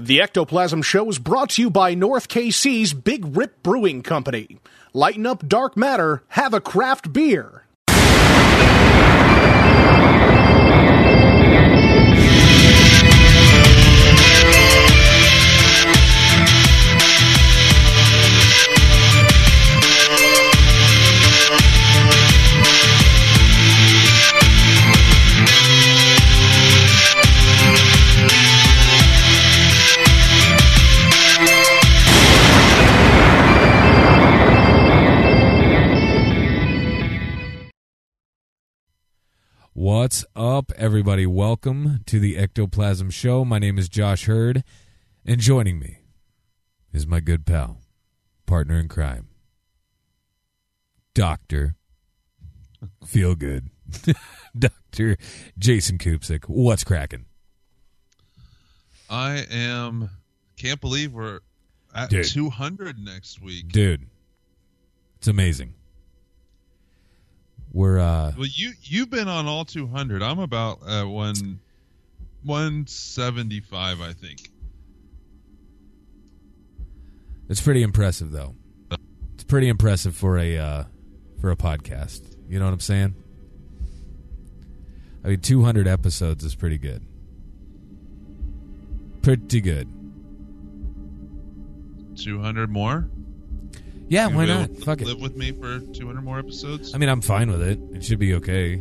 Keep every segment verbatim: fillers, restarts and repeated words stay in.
The Ectoplasm Show is brought to you by North K C's Big Rip Brewing Company. Lighten up dark matter, have a craft beer. What's up, everybody? Welcome to the Ectoplasm Show. My name is Josh Hurd, and joining me is my good pal, partner in crime, Doctor Feel Good, Doctor Jason Kupsik. What's cracking? I am, can't believe we're at Dude. two hundred next week. Dude, it's amazing. We're, uh... Well, you, you've been on all two hundred. I'm about uh, one, one seventy-five, I think. It's pretty impressive, though. It's pretty impressive for a, uh, for a podcast. You know what I'm saying? I mean, two hundred episodes is pretty good. Pretty good. two hundred more? Yeah, You why will not? Fuck it. Live with me for two hundred more episodes? I mean, I'm fine with it. It should be okay.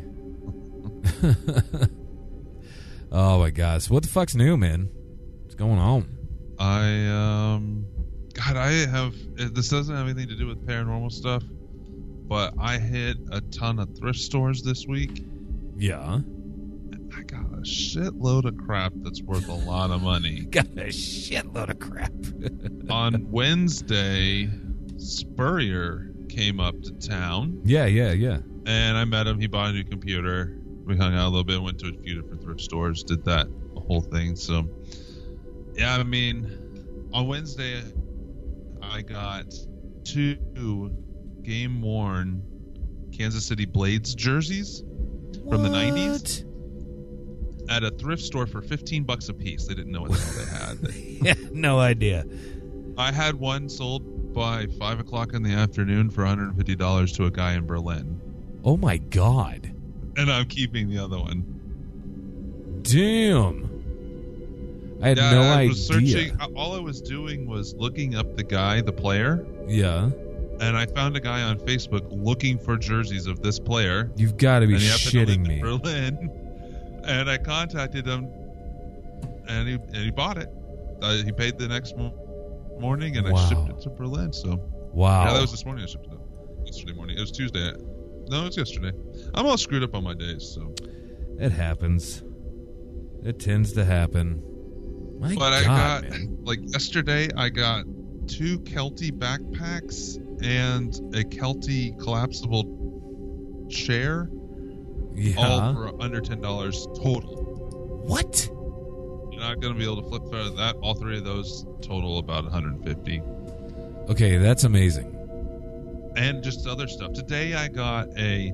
Oh, my gosh. What the fuck's new, man? What's going on? I, um... God, I have... This doesn't have anything to do with paranormal stuff, but I hit a ton of thrift stores this week. Yeah. I got a shitload of crap that's worth a lot of money. Got a shitload of crap. On Wednesday, Spurrier came up to town. Yeah, yeah, yeah. And I met him. He bought a new computer. We hung out a little bit, went to a few different thrift stores, did that whole thing. So, yeah, I mean, on Wednesday, I got two game-worn Kansas City Blades jerseys from the nineties at a thrift store for fifteen bucks a piece. They didn't know what the hell they had. Yeah, no idea. I had one sold by five o'clock in the afternoon for one hundred fifty dollars to a guy in Berlin. Oh, my God. And I'm keeping the other one. Damn. I had yeah, no I idea. was searching. All I was doing was looking up the guy, the player. Yeah. And I found a guy on Facebook looking for jerseys of this player. You've got to be and he happened to live shitting in me. Berlin. And I contacted him, and he and he bought it. Uh, he paid the next mo- morning, and Wow. I shipped it to Berlin. So Wow. yeah, that was this morning. I shipped it up. Yesterday morning. It was Tuesday. No, it was yesterday. I'm all screwed up on my days, so. It happens. It tends to happen. My But God, I got, man. like, yesterday I got two Kelty backpacks and a Kelty collapsible chair, Yeah. all for under ten dollars total. What? You're not going to be able to flip through that. All three of those total about one hundred fifty dollars. Okay, that's amazing. And just other stuff. Today I got a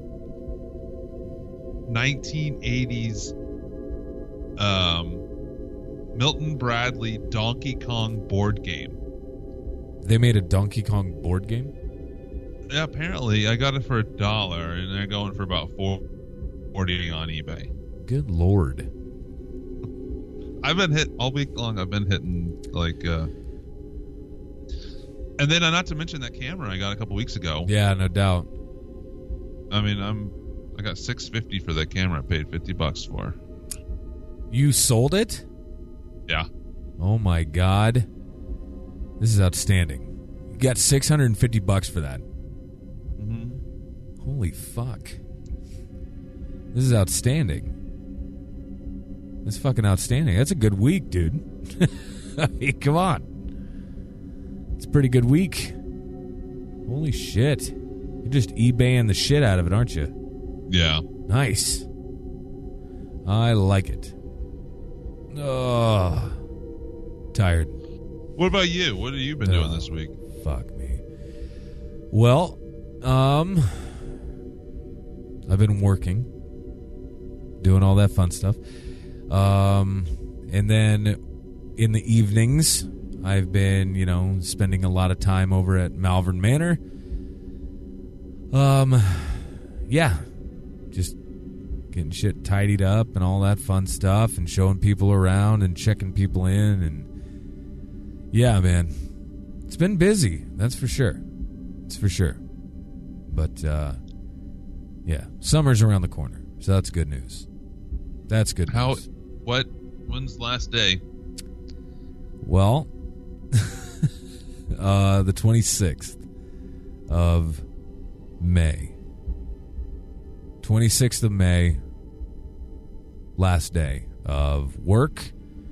nineteen eighties um, Milton Bradley Donkey Kong board game. They made a Donkey Kong board game? Yeah, apparently I got it for a dollar, and they're going for about four forty on eBay. Good Lord. I've been hit all week long. I've been hitting like, uh, and then uh, not to mention that camera I got a couple weeks ago. Yeah, no doubt. I mean, I'm I got six fifty for that camera. I paid fifty bucks for. You sold it? Yeah. Oh my God. This is outstanding. You got six hundred fifty bucks for that. Mm-hmm. Holy fuck. This is outstanding. That's fucking outstanding. That's a good week, dude. I mean, come on. It's a pretty good week. Holy shit. You're just eBaying the shit out of it, aren't you? Yeah. Nice. I like it. Oh, tired. What about you? What have you been Oh, doing this week? Fuck me. Well, um, I've been working, doing all that fun stuff. Um, and then in the evenings, I've been, you know, spending a lot of time over at Malvern Manor. Um, yeah, just getting shit tidied up and all that fun stuff and showing people around and checking people in. And yeah, man, it's been busy. That's for sure. It's for sure. But, uh, yeah, summer's around the corner. So that's good news. That's good How, news. what, when's the last day? Well, uh, the twenty-sixth of May. twenty-sixth of May, last day of work.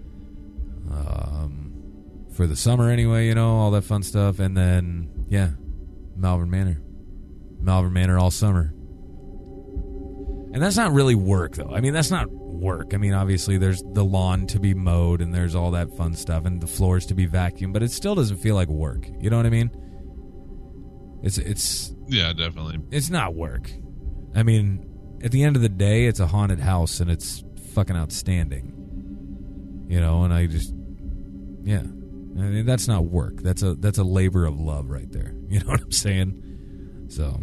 Um, for the summer anyway, you know, all that fun stuff. And then, yeah, Malvern Manor. Malvern Manor all summer. And that's not really work, though. I mean, that's not work. I mean, obviously, there's the lawn to be mowed, and there's all that fun stuff, and the floors to be vacuumed, but it still doesn't feel like work. You know what I mean? It's it's Yeah, definitely. it's not work. I mean, at the end of the day, it's a haunted house, and it's fucking outstanding. You know, and I just, yeah, I mean, that's not work. That's a that's a labor of love right there. You know what I'm saying? So.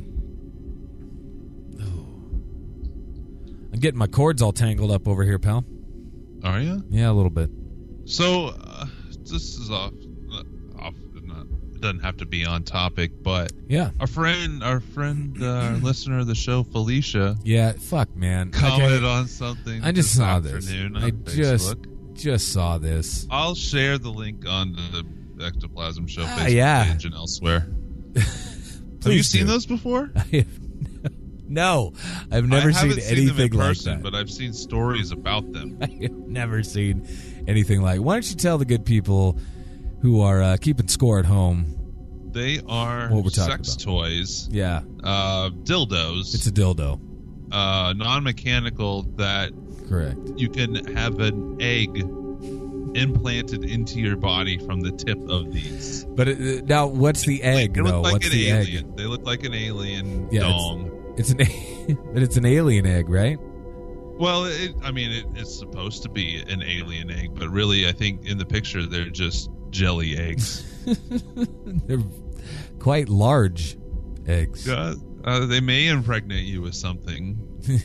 I'm getting my cords all tangled up over here, pal. Are you? Yeah, a little bit. So, uh, this is off. Uh, off. Not, it doesn't have to be on topic, but Yeah. our friend, our friend, uh, listener of the show, Felicia, Yeah, fuck, man. commented Okay, on something. I just this saw this. afternoon I on just Facebook. just saw this. I'll share the link on the Ectoplasm Show Ah, Facebook yeah. page and elseware. Have you Please seen do. those before? I have no, I've never I seen haven't seen anything them in like person, that. but I've seen stories about them. I have never seen anything like. Why don't you tell the good people who are uh, keeping score at home? They are What we're talking sex about. toys, Yeah, uh, dildos, it's a dildo. uh, non-mechanical that Correct. you can have an egg implanted into your body from the tip of these. But it, now, what's the egg? They look though? like What's an the alien. egg? They look like an alien Yeah, it's- dong. It's an, but it's an alien egg, right? Well, it, I mean, it, it's supposed to be an alien egg, but really, I think in the picture they're just jelly eggs. They're quite large eggs. uh, uh, they may impregnate you with something.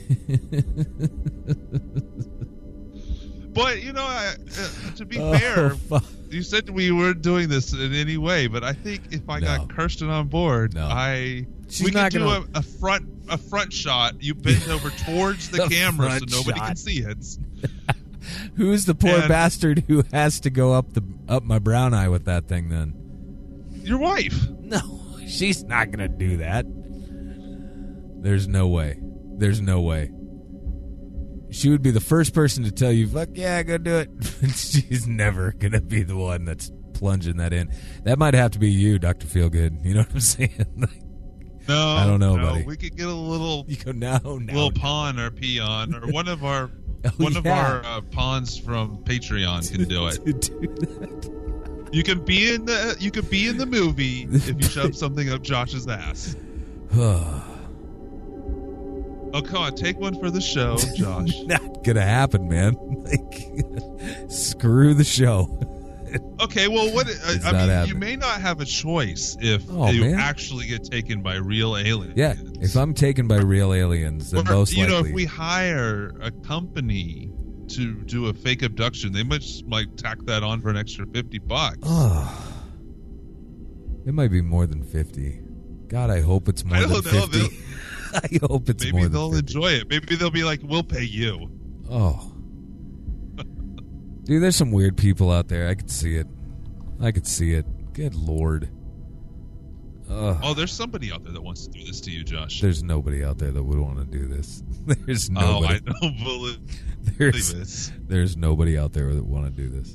But you know, I, uh, to be Oh, fair, fuck. you said we weren't doing this in any way, but I think if I No. got Kirsten on board, No. I She's we not could do gonna- a, a front a front shot. You bend over towards the A camera so front nobody shot. can see it. Who's the poor And- bastard who has to go up the up my brown eye with that thing then? Your wife. No, she's not going to do that. There's no way. There's no way. She would be the first person to tell you, fuck yeah, go do it. She's never going to be the one that's plunging that in. That might have to be you, Doctor Feelgood. You know what I'm saying? Like, No, I don't know, no, buddy. We could get a little you go, no, no. little no. pawn or peon or one of our Oh, one of yeah. our uh, pawns from Patreon can do it. To do that. You can be in the you could be in the movie if you shove something up Josh's ass. Oh, come on, take one for the show, Josh. Not gonna happen, man. Like, screw the show. Okay, well, what? I, It's I not mean, happening. you may not have a choice if Oh, you man. actually get taken by real aliens. Yeah, if I'm taken by real aliens, then Or, most you likely. know, if we hire a company to do a fake abduction, they might just might tack that on for an extra fifty bucks. Oh, it might be more than fifty. God, I hope it's more I than don't know. fifty. I hope it's Maybe more they'll than fifty. enjoy it. Maybe they'll be like, "We'll pay you." Oh, dude, there's some weird people out there. I could see it. I could see it. Good Lord. Ugh. Oh, there's somebody out there that wants to do this to you, Josh. There's nobody out there that would want to do this. There's Oh, nobody. I don't believe there's, this. there's nobody out there that want to do this.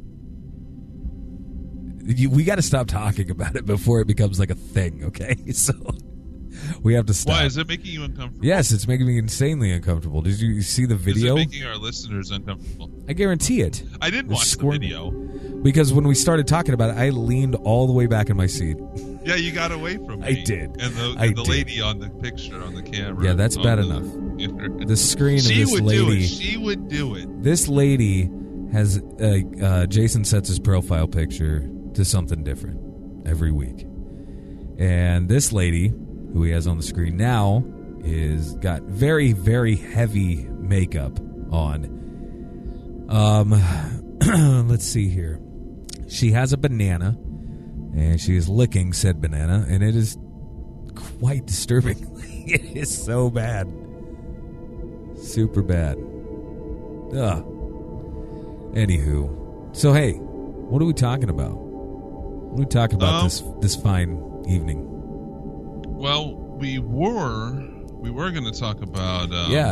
You, we got to stop talking about it before it becomes like a thing, okay? So we have to stop. Why is it making you uncomfortable? Yes, it's making me insanely uncomfortable. Did you see the video? Is it making our listeners uncomfortable? I guarantee it. I didn't They're watch squirming. the video. Because when we started talking about it, I leaned all the way back in my seat. Yeah, you got away from me. I did. And the, I and the did. lady on the picture on the camera. Yeah, that's on bad the enough. computer. The screen of She this would do it. lady. She would do it. This lady has uh, uh, Jason sets his profile picture to something different every week. And this lady, who he has on the screen now, is got very, very heavy makeup on. Um, let's see here. She has a banana, and she is licking said banana, and it is quite disturbing. It is so bad. Super bad. Ugh. Anywho. So, hey, what are we talking about? What are we talking about um, this this fine evening? Well, we were we were going to talk about um, yeah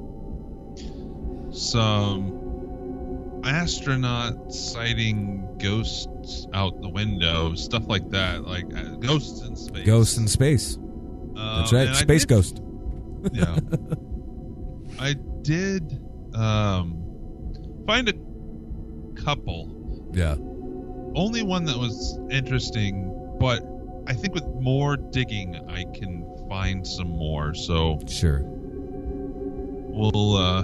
some astronaut sighting ghosts out the window, stuff like that, like uh, ghosts in space. Ghosts in space. Um, That's right, space did, ghost. Yeah, I did um, find a couple. Yeah. Only one that was interesting, but I think with more digging, I can find some more. So sure, we'll uh,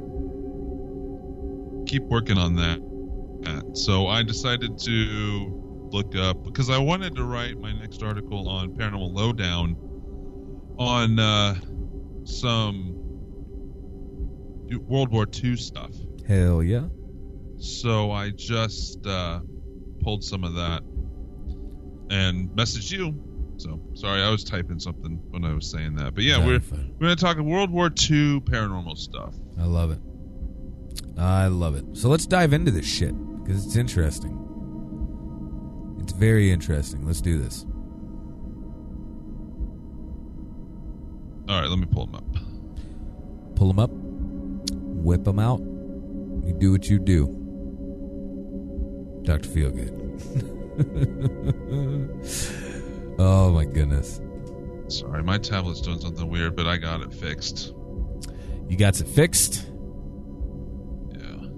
keep working on that. So I decided to look up, because I wanted to write my next article on Paranormal Lowdown on uh, some World War Two stuff. Hell yeah. So I just uh, pulled some of that and messaged you. So sorry, I was typing something when I was saying that. But yeah, we're fun. we're going to talk World War Two paranormal stuff. I love it. I love it. So let's dive into this shit, because it's interesting. It's very interesting. Let's do this. All right, let me pull them up. Pull them up. Whip them out. You do what you do. Doctor Feelgood. Oh my goodness. Sorry, my tablet's doing something weird, but I got it fixed. You got it fixed? Yeah.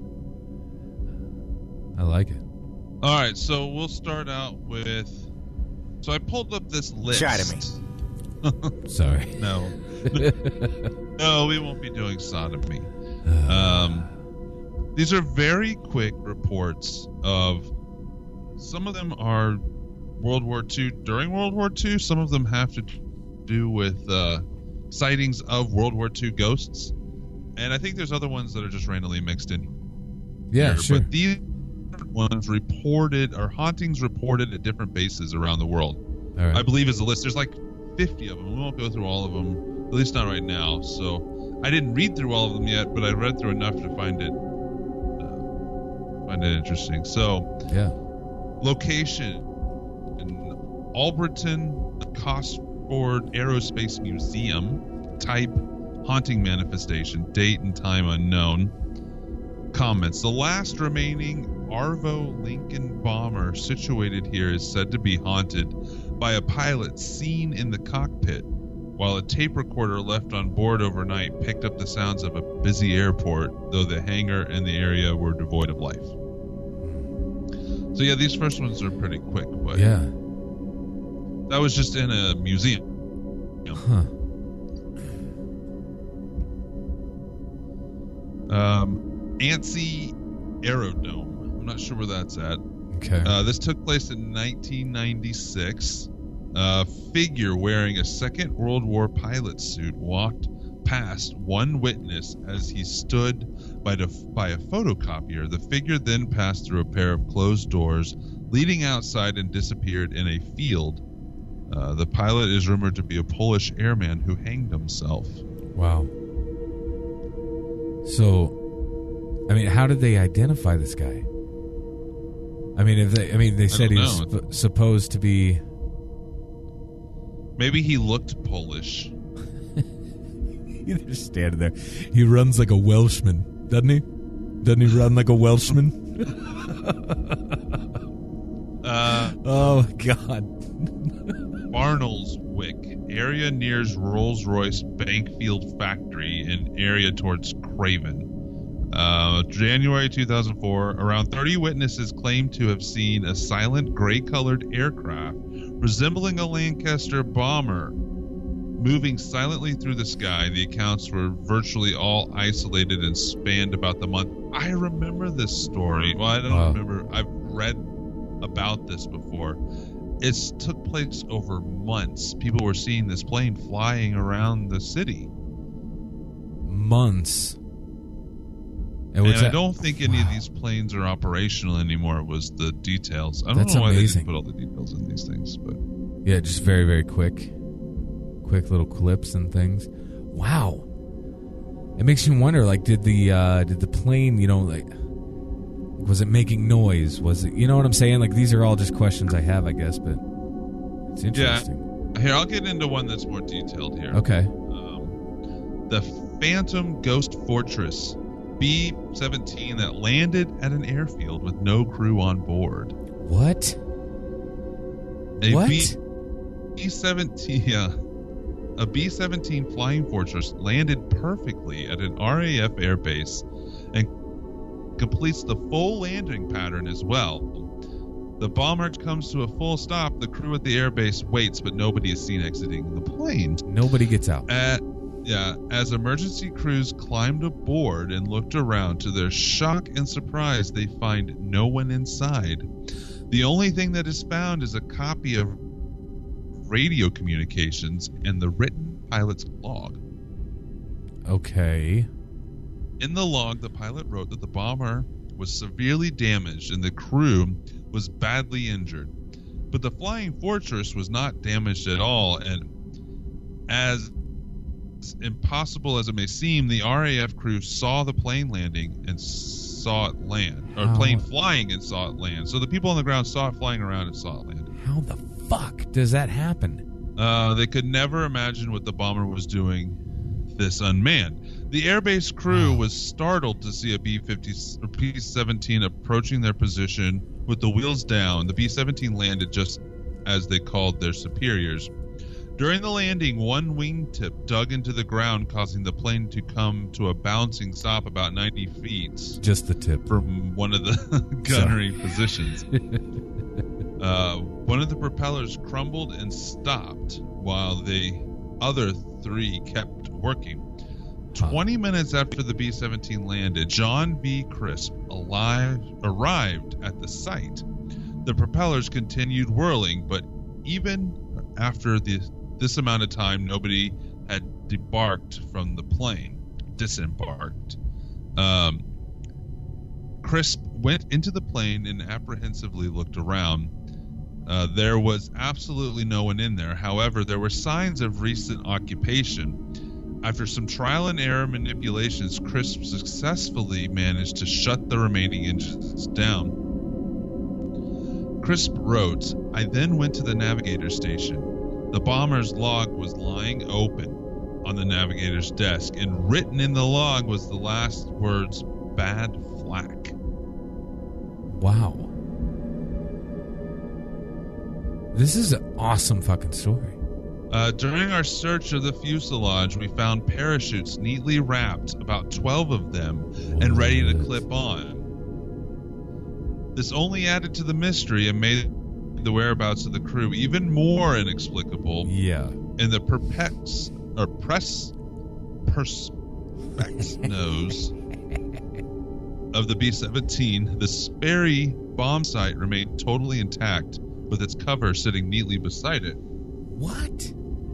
I like it. All right, so we'll start out with... So I pulled up this list. Try to me. Sorry. No. No, we won't be doing sodomy. Um, these are very quick reports of... Some of them are World War Two, during World War Two. Some of them have to do with uh, sightings of World War Two ghosts. And I think there's other ones that are just randomly mixed in. Yeah, here. sure. But these ones reported, or hauntings reported at different bases around the world. All right. I believe is a list. There's like fifty of them. We won't go through all of them, at least not right now. So I didn't read through all of them yet, but I read through enough to find it uh, find it interesting. So yeah. Location in Alberton Cosford Aerospace Museum. Type haunting manifestation. Date and time unknown. Comments. The last remaining Arvo Lincoln bomber situated here is said to be haunted by a pilot seen in the cockpit, while a tape recorder left on board overnight picked up the sounds of a busy airport, though the hangar and the area were devoid of life. So yeah, these first ones are pretty quick, but yeah, that was just in a museum. Huh. Um, Ansi Aerodome. I'm not sure where that's at. Okay. Uh, this took place in nineteen ninety-six. A figure wearing a Second World War pilot suit walked past one witness as he stood by, the, by a photocopier. The figure then passed through a pair of closed doors leading outside and disappeared in a field. Uh, the pilot is rumored to be a Polish airman who hanged himself. Wow. So, I mean, how did they identify this guy? I mean, if they, I mean, they said he was sp- supposed to be. Maybe he looked Polish. He's just standing there. He runs like a Welshman, doesn't he? Doesn't he run like a Welshman? uh, oh God. Barnoldswick, area near Rolls-Royce Bankfield factory in area towards Craven. Uh, January two thousand four, around thirty witnesses claimed to have seen a silent gray-colored aircraft resembling a Lancaster bomber moving silently through the sky. The accounts were virtually all isolated and spanned about the month. I remember this story. Well, I don't Wow. remember. I've read about this before. It took place over months. People were seeing this plane flying around the city. Months. And was I that- don't think any of Wow. these planes are operational anymore. It was the details. I don't That's know why amazing. they didn't put all the details in these things, but Yeah, just very, very quick. Quick little clips and things. Wow. It makes you wonder, like, did the uh, did the plane, you know, like, was it making noise? Was it, you know what I'm saying? Like, these are all just questions I have, I guess, but it's interesting. here, I'll get into one that's more detailed here. Okay. Um, the Phantom Ghost Fortress B seventeen that landed at an airfield with no crew on board. What? A What? B seventeen, yeah, a B seventeen Flying Fortress landed perfectly at an R A F airbase and completes the full landing pattern as well. The bomber comes to a full stop. The crew at the airbase waits, but nobody is seen exiting the plane. Nobody gets out. At, yeah, as emergency crews climbed aboard and looked around, to their shock and surprise, they find no one inside. The only thing that is found is a copy of radio communications and the written pilot's log. Okay. In the log, the pilot wrote that the bomber was severely damaged and the crew was badly injured. But the Flying Fortress was not damaged at all, and as impossible as it may seem, the R A F crew saw the plane landing and saw it land, or How? plane flying and saw it land. So the people on the ground saw it flying around and saw it land. How the fuck does that happen? Uh, they could never imagine what the bomber was doing this unmanned. The airbase crew Wow. was startled to see a B fifty or B seventeen approaching their position with the wheels down. The B seventeen landed just as they called their superiors. During the landing, one wingtip dug into the ground, causing the plane to come to a bouncing stop about ninety feet Just the tip. from one of the gunnery positions. Uh, one of the propellers crumbled and stopped while the other three kept working. Huh. twenty minutes after the B seventeen landed, John V. Crisp alive, arrived at the site. The propellers continued whirling, but even after the, this amount of time, nobody had debarked from the plane, disembarked. Um, Crisp went into the plane and apprehensively looked around. Uh, there was absolutely no one in there. However, there were signs of recent occupation. After some trial and error manipulations, Crisp successfully managed to shut the remaining engines down. Crisp wrote, "I then went to the navigator station. The bomber's log was lying open on the navigator's desk, and written in the log was the last words, 'bad flak.'" Wow. This is an awesome fucking story. Uh, during our search of the fuselage, we found parachutes neatly wrapped, about twelve of them, and ready to What? clip on. This only added to the mystery and made the whereabouts of the crew even more inexplicable. Yeah. In the perpex or press perspex nose of the B seventeen, the Sperry bomb site remained totally intact, with its cover sitting neatly beside it. What?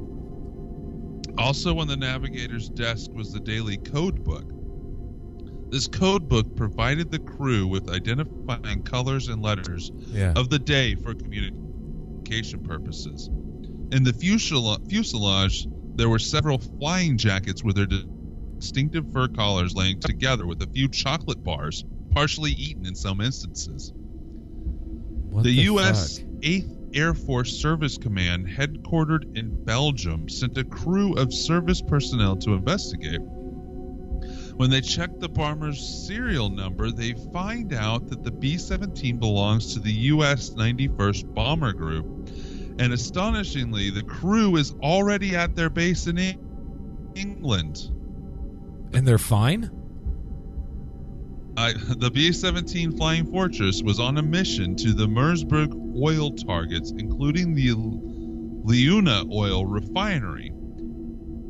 Also on the navigator's desk was the daily code book. This code book provided the crew with identifying colors and letters Yeah. of the day for communication purposes. In the fusela- fuselage, there were several flying jackets with their distinctive fur collars laying together with a few chocolate bars, partially eaten in some instances. What The, the U S fuck? eighth Air Force Service Command, headquartered in Belgium, sent a crew of service personnel to investigate. When they check the bomber's serial number, they find out that the B seventeen belongs to the U S ninety-first Bomber Group. And astonishingly, the crew is already at their base in Eng- England. And they're fine? I, the B seventeen Flying Fortress was on a mission to the Mersburg oil targets, including the Leuna oil refinery.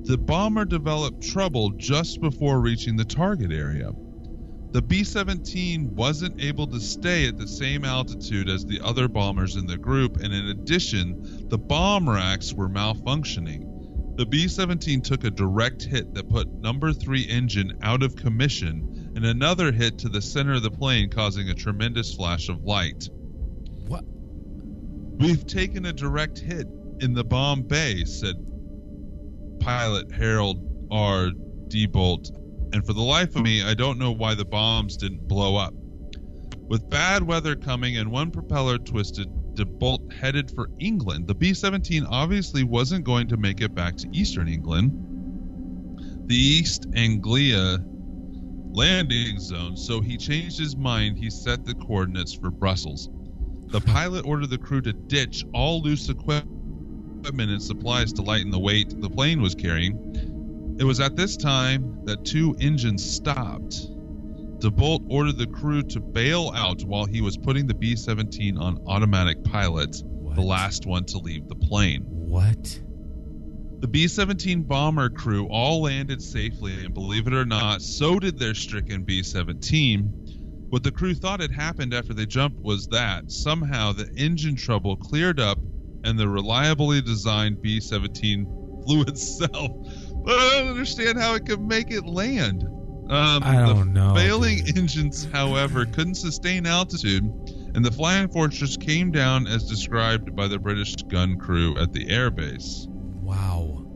the bomber developed trouble just before reaching the target area. The B seventeen wasn't able to stay at the same altitude as the other bombers in the group, and in addition, the bomb racks were malfunctioning. The B seventeen took a direct hit that put number three engine out of commission, and another hit to the center of the plane, causing a tremendous flash of light. What? We've taken a direct hit in the bomb bay, said pilot Harold R. Diebolt, and for the life of me, I don't know why the bombs didn't blow up. With bad weather coming and one propeller twisted, Diebolt headed for England. The B seventeen obviously wasn't going to make it back to eastern England, the East Anglia landing zone, so he changed his mind. He set the coordinates for Brussels. The pilot ordered the crew to ditch all loose equipment and supplies to lighten the weight the plane was carrying. It was at this time that two engines stopped. Diebolt ordered the crew to bail out while he was putting the B seventeen on automatic pilot, What? the last one to leave the plane. What? The B seventeen bomber crew all landed safely, and believe it or not, so did their stricken B seventeen. What the crew thought had happened after they jumped was that somehow the engine trouble cleared up and the reliably designed B seventeen flew itself. But I don't understand how it could make it land. Um, I don't the know, failing dude. engines, however, couldn't sustain altitude, and the Flying Fortress came down as described by the British gun crew at the airbase. Wow.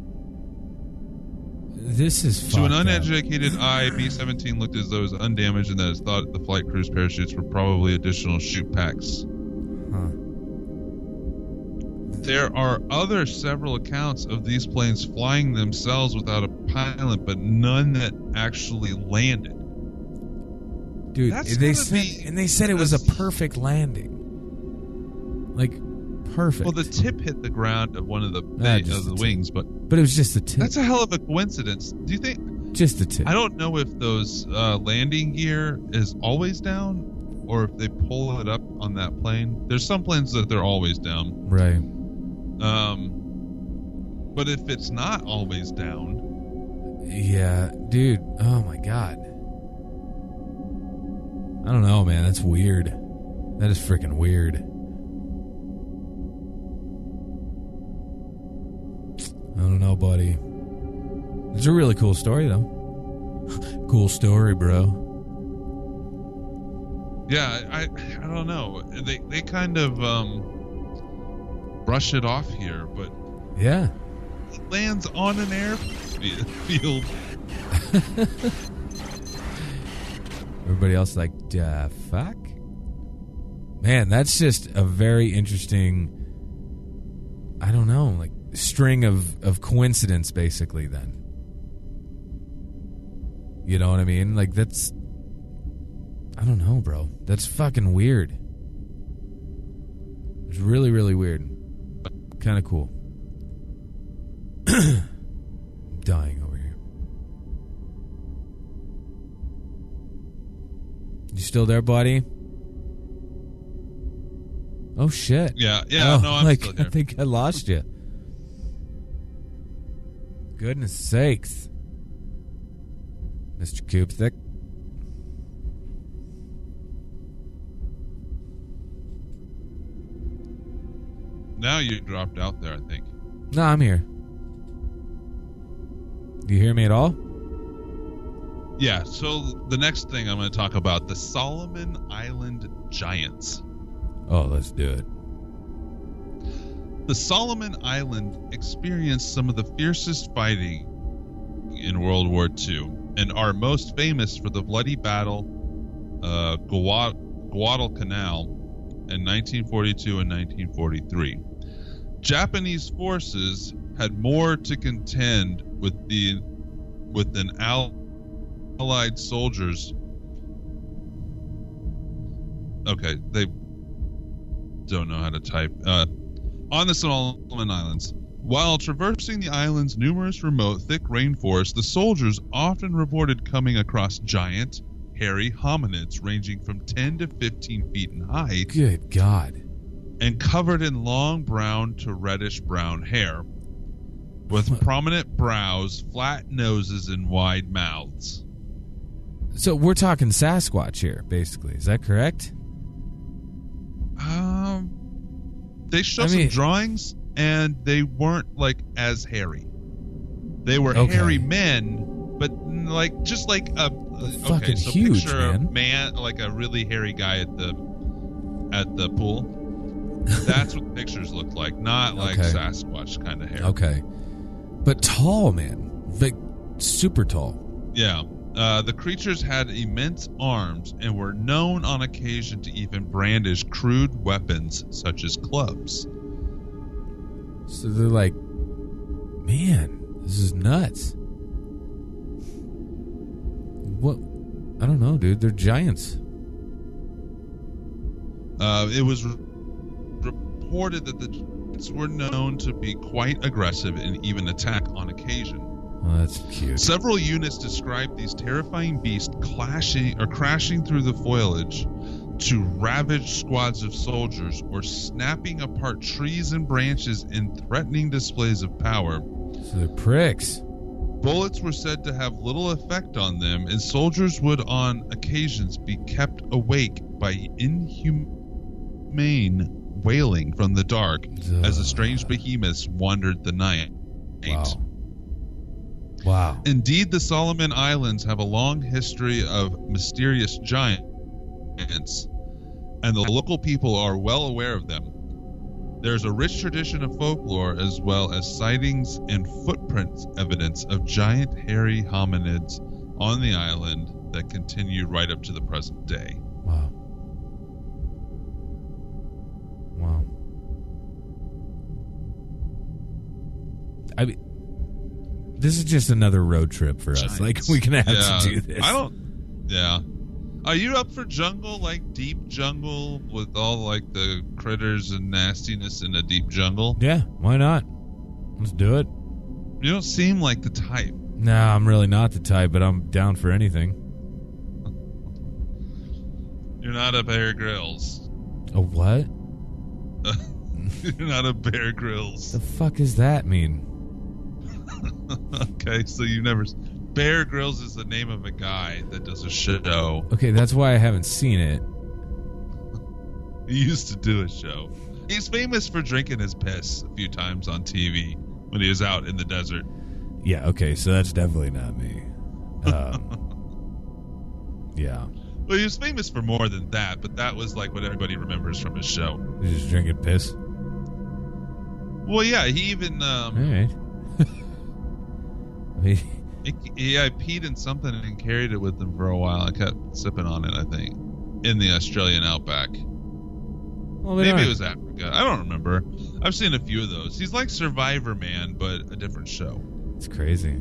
This is To an fucked up. uneducated eye, B seventeen looked as though it was undamaged and that it thought the flight crew's parachutes were probably additional chute packs. Huh. There are other several accounts of these planes flying themselves without a pilot, but none that actually landed. Dude, That's they gotta said, be- and they said it was a that's- perfect landing. Like, perfect. Well, the tip hit the ground of one of the, Ah, of just the the tip. wings, but but it was just the tip. that's a hell of a coincidence. Do you think? just the tip. I don't know if those uh, landing gear is always down, or if they pull it up on that plane. There's some planes that they're always down. Right. Um, but if it's not always down, Yeah, dude. Oh my god. I don't know, man. That's weird. That is freaking weird. I don't know, buddy. It's a really cool story, though. Cool story, bro. yeah, I I don't know. They they kind of um brush it off here, but Yeah. it lands on an airfield. Everybody else like, uh, fuck? Man, that's just a very interesting, I don't know, like, string of, of coincidence, basically, then. You know what I mean? Like, that's, I don't know, bro. That's fucking weird. It's really, really weird. Kind of cool. Dying over here. You still there, buddy? Oh shit! Yeah, yeah. Oh, no, I'm like, still here. I think I lost you. Goodness sakes, Mister Coopstick. Now you dropped out there, I think. No, I'm here. Do you hear me at all? Yeah, so the next thing I'm going to talk about, the Solomon Island Giants. Oh, let's do it. The Solomon Island experienced some of the fiercest fighting in World War Two and are most famous for the bloody battle uh, Guad- Guadalcanal in nineteen forty-two and nineteen forty-three. Japanese forces had more to contend with the with an Allied soldiers. Okay, they don't know how to type. Uh, on the Solomon Islands, while traversing the island's numerous remote, thick rainforests, the soldiers often reported coming across giant, hairy hominids ranging from ten to fifteen feet in height Good God. and covered in long brown to reddish brown hair. with prominent brows, flat noses, and wide mouths. So we're talking Sasquatch here, basically. Is that correct? Um, they show I some mean- drawings, and they weren't like as hairy. They were Okay. hairy men, but like just like a okay, fucking so huge, picture man. a man, like a really hairy guy at the at the pool. That's what the pictures look like, not like Okay. Sasquatch kind of hair. Okay. But tall, man. Like, super tall. Yeah. Uh, the creatures had immense arms and were known on occasion to even brandish crude weapons such as clubs. So they're like, man, this is nuts. What? I don't know, dude. They're giants. Uh, it was re- reported that the giants were known to be quite aggressive and even attack on occasion. Oh, that's cute. Several units described these terrifying beasts clashing or crashing through the foliage to ravage squads of soldiers or snapping apart trees and branches in threatening displays of power. So they're pricks. Bullets were said to have little effect on them, and soldiers would on occasions be kept awake by inhumane wailing from the dark as the strange behemoths wandered the night. Wow. Wow. Indeed, the Solomon Islands have a long history of mysterious giants, and the local people are well aware of them. There's a rich tradition of folklore as well as sightings and footprints evidence of giant hairy hominids on the island that continue right up to the present day. Wow. Wow. I mean, this is just another road trip for us. Giants. Like, we can have Yeah, to do this. I don't. Yeah. Are you up for jungle, like deep jungle with all like the critters and nastiness in a deep jungle? Yeah, why not? Let's do it. You don't seem like the type. Nah, I'm really not the type, but I'm down for anything. You're not a Bear Grylls. A what? You're not a Bear Grylls. The fuck does that mean? Okay, so you never. Bear Grylls is the name of a guy that does a show. Okay, that's why I haven't seen it. He used to do a show. He's famous for drinking his piss a few times on T V when he was out in the desert. Yeah, okay, so that's definitely not me. Um, yeah. Well, he was famous for more than that, but that was like what everybody remembers from his show. You're just drinking piss? Well, yeah, he even um, Alright. I mean, he, he I peed in something and carried it with him for a while. I kept sipping on it, I think, in the Australian outback. well, they Maybe don't- it was Africa. I don't remember. I've seen a few of those. He's like Survivor Man, but a different show. It's crazy.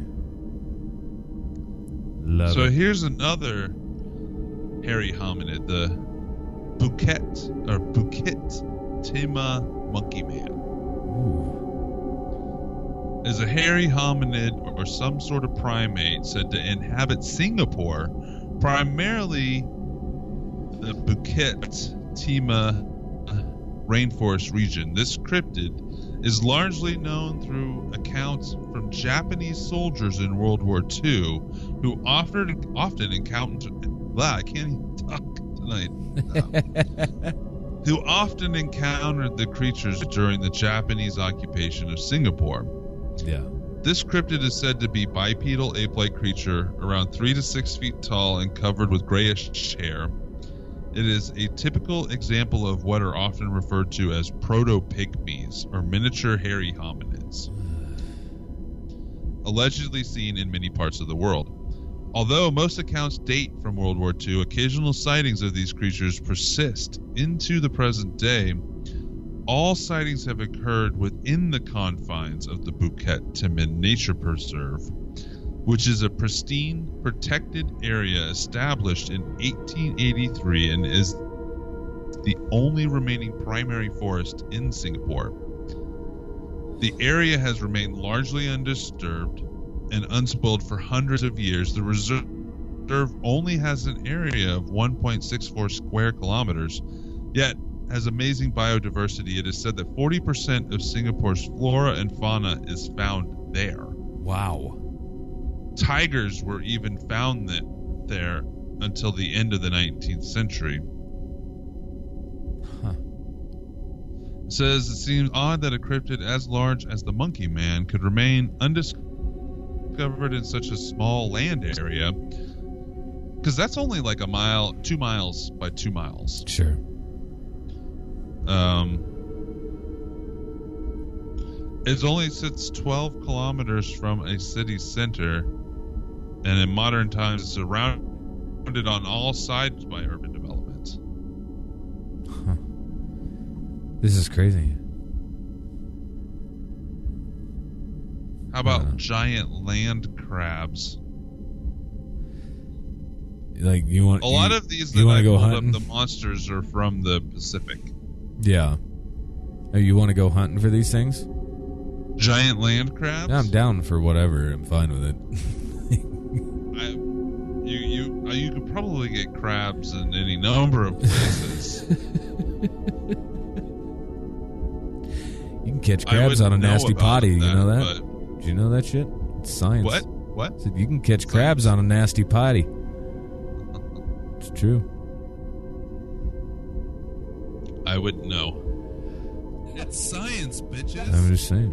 Love So it. here's another hairy hominid, the Bukit or Bukit Timah monkey man. Ooh. Is a hairy hominid or some sort of primate said to inhabit Singapore, primarily the Bukit Timah rainforest region. This cryptid is largely known through accounts from Japanese soldiers in World War Two who often often encountered blah, I can't even talk tonight. No. Who often encountered the creatures during the Japanese occupation of Singapore. Yeah. This cryptid is said to be bipedal ape-like creature, around three to six feet tall and covered with grayish hair. It is a typical example of what are often referred to as proto-pygmies, or miniature hairy hominids, allegedly seen in many parts of the world. Although most accounts date from World War Two, occasional sightings of these creatures persist into the present day. All sightings have occurred within the confines of the Bukit Timah Nature Preserve, which is a pristine, protected area established in eighteen eighty-three and is the only remaining primary forest in Singapore. The area has remained largely undisturbed and unspoiled for hundreds of years. The reserve only has an area of one point six four square kilometers, yet has amazing biodiversity. It is said that forty percent of Singapore's flora and fauna is found there. Wow. Tigers were even found that there until the end of the nineteenth century. Huh. It says it seems odd that a cryptid as large as the Monkey Man could remain undiscovered in such a small land area, because that's only like a mile, two miles by two miles. Sure. Um, it only sits twelve kilometers from a city center, and in modern times it's surrounded on all sides by urban development. Huh. This is crazy. How about Uh. giant land crabs? Like you want A lot you, of these you that wanna I go pulled hunting? up, the monsters are from the Pacific. Yeah. Oh, you want to go hunting for these things? Giant land crabs? Yeah, I'm down for whatever. I'm fine with it. I, you you uh, you could probably get crabs in any number of places. You can catch I crabs wouldn't on a know nasty about potty. You that, know that? but- Do you know that shit? It's science. What? What? Said you can catch crabs on a nasty potty. It's true. I wouldn't know. It's science, bitches. I'm just saying.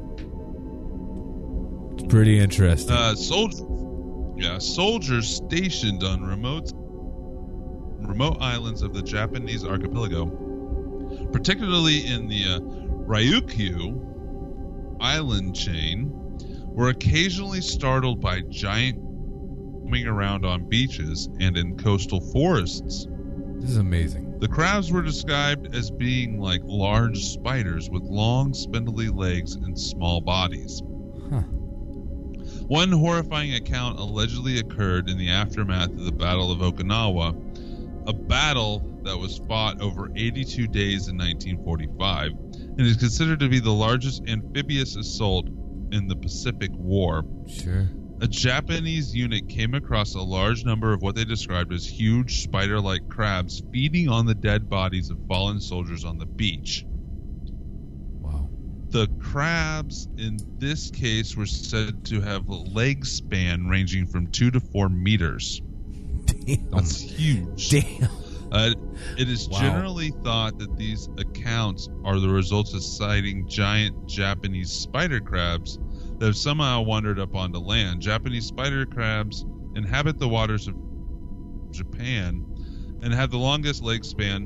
It's pretty interesting. Uh, soldiers. Yeah, soldiers stationed on remote remote islands of the Japanese archipelago, particularly in the uh, Ryukyu island chain, were occasionally startled by giant roaming around on beaches and in coastal forests. This is amazing. The crabs were described as being like large spiders with long, spindly legs and small bodies. Huh. One horrifying account allegedly occurred in the aftermath of the Battle of Okinawa, a battle that was fought over eighty-two days in nineteen forty-five, and is considered to be the largest amphibious assault in the Pacific War. Sure. A Japanese unit came across a large number of what they described as huge spider-like crabs feeding on the dead bodies of fallen soldiers on the beach. Wow. The crabs in this case were said to have a leg span ranging from two to four meters. Damn. That's huge. Damn. Uh, it is Wow. generally thought that these accounts are the results of sighting giant Japanese spider crabs that have somehow wandered up onto land. Japanese spider crabs inhabit the waters of Japan and have the longest leg span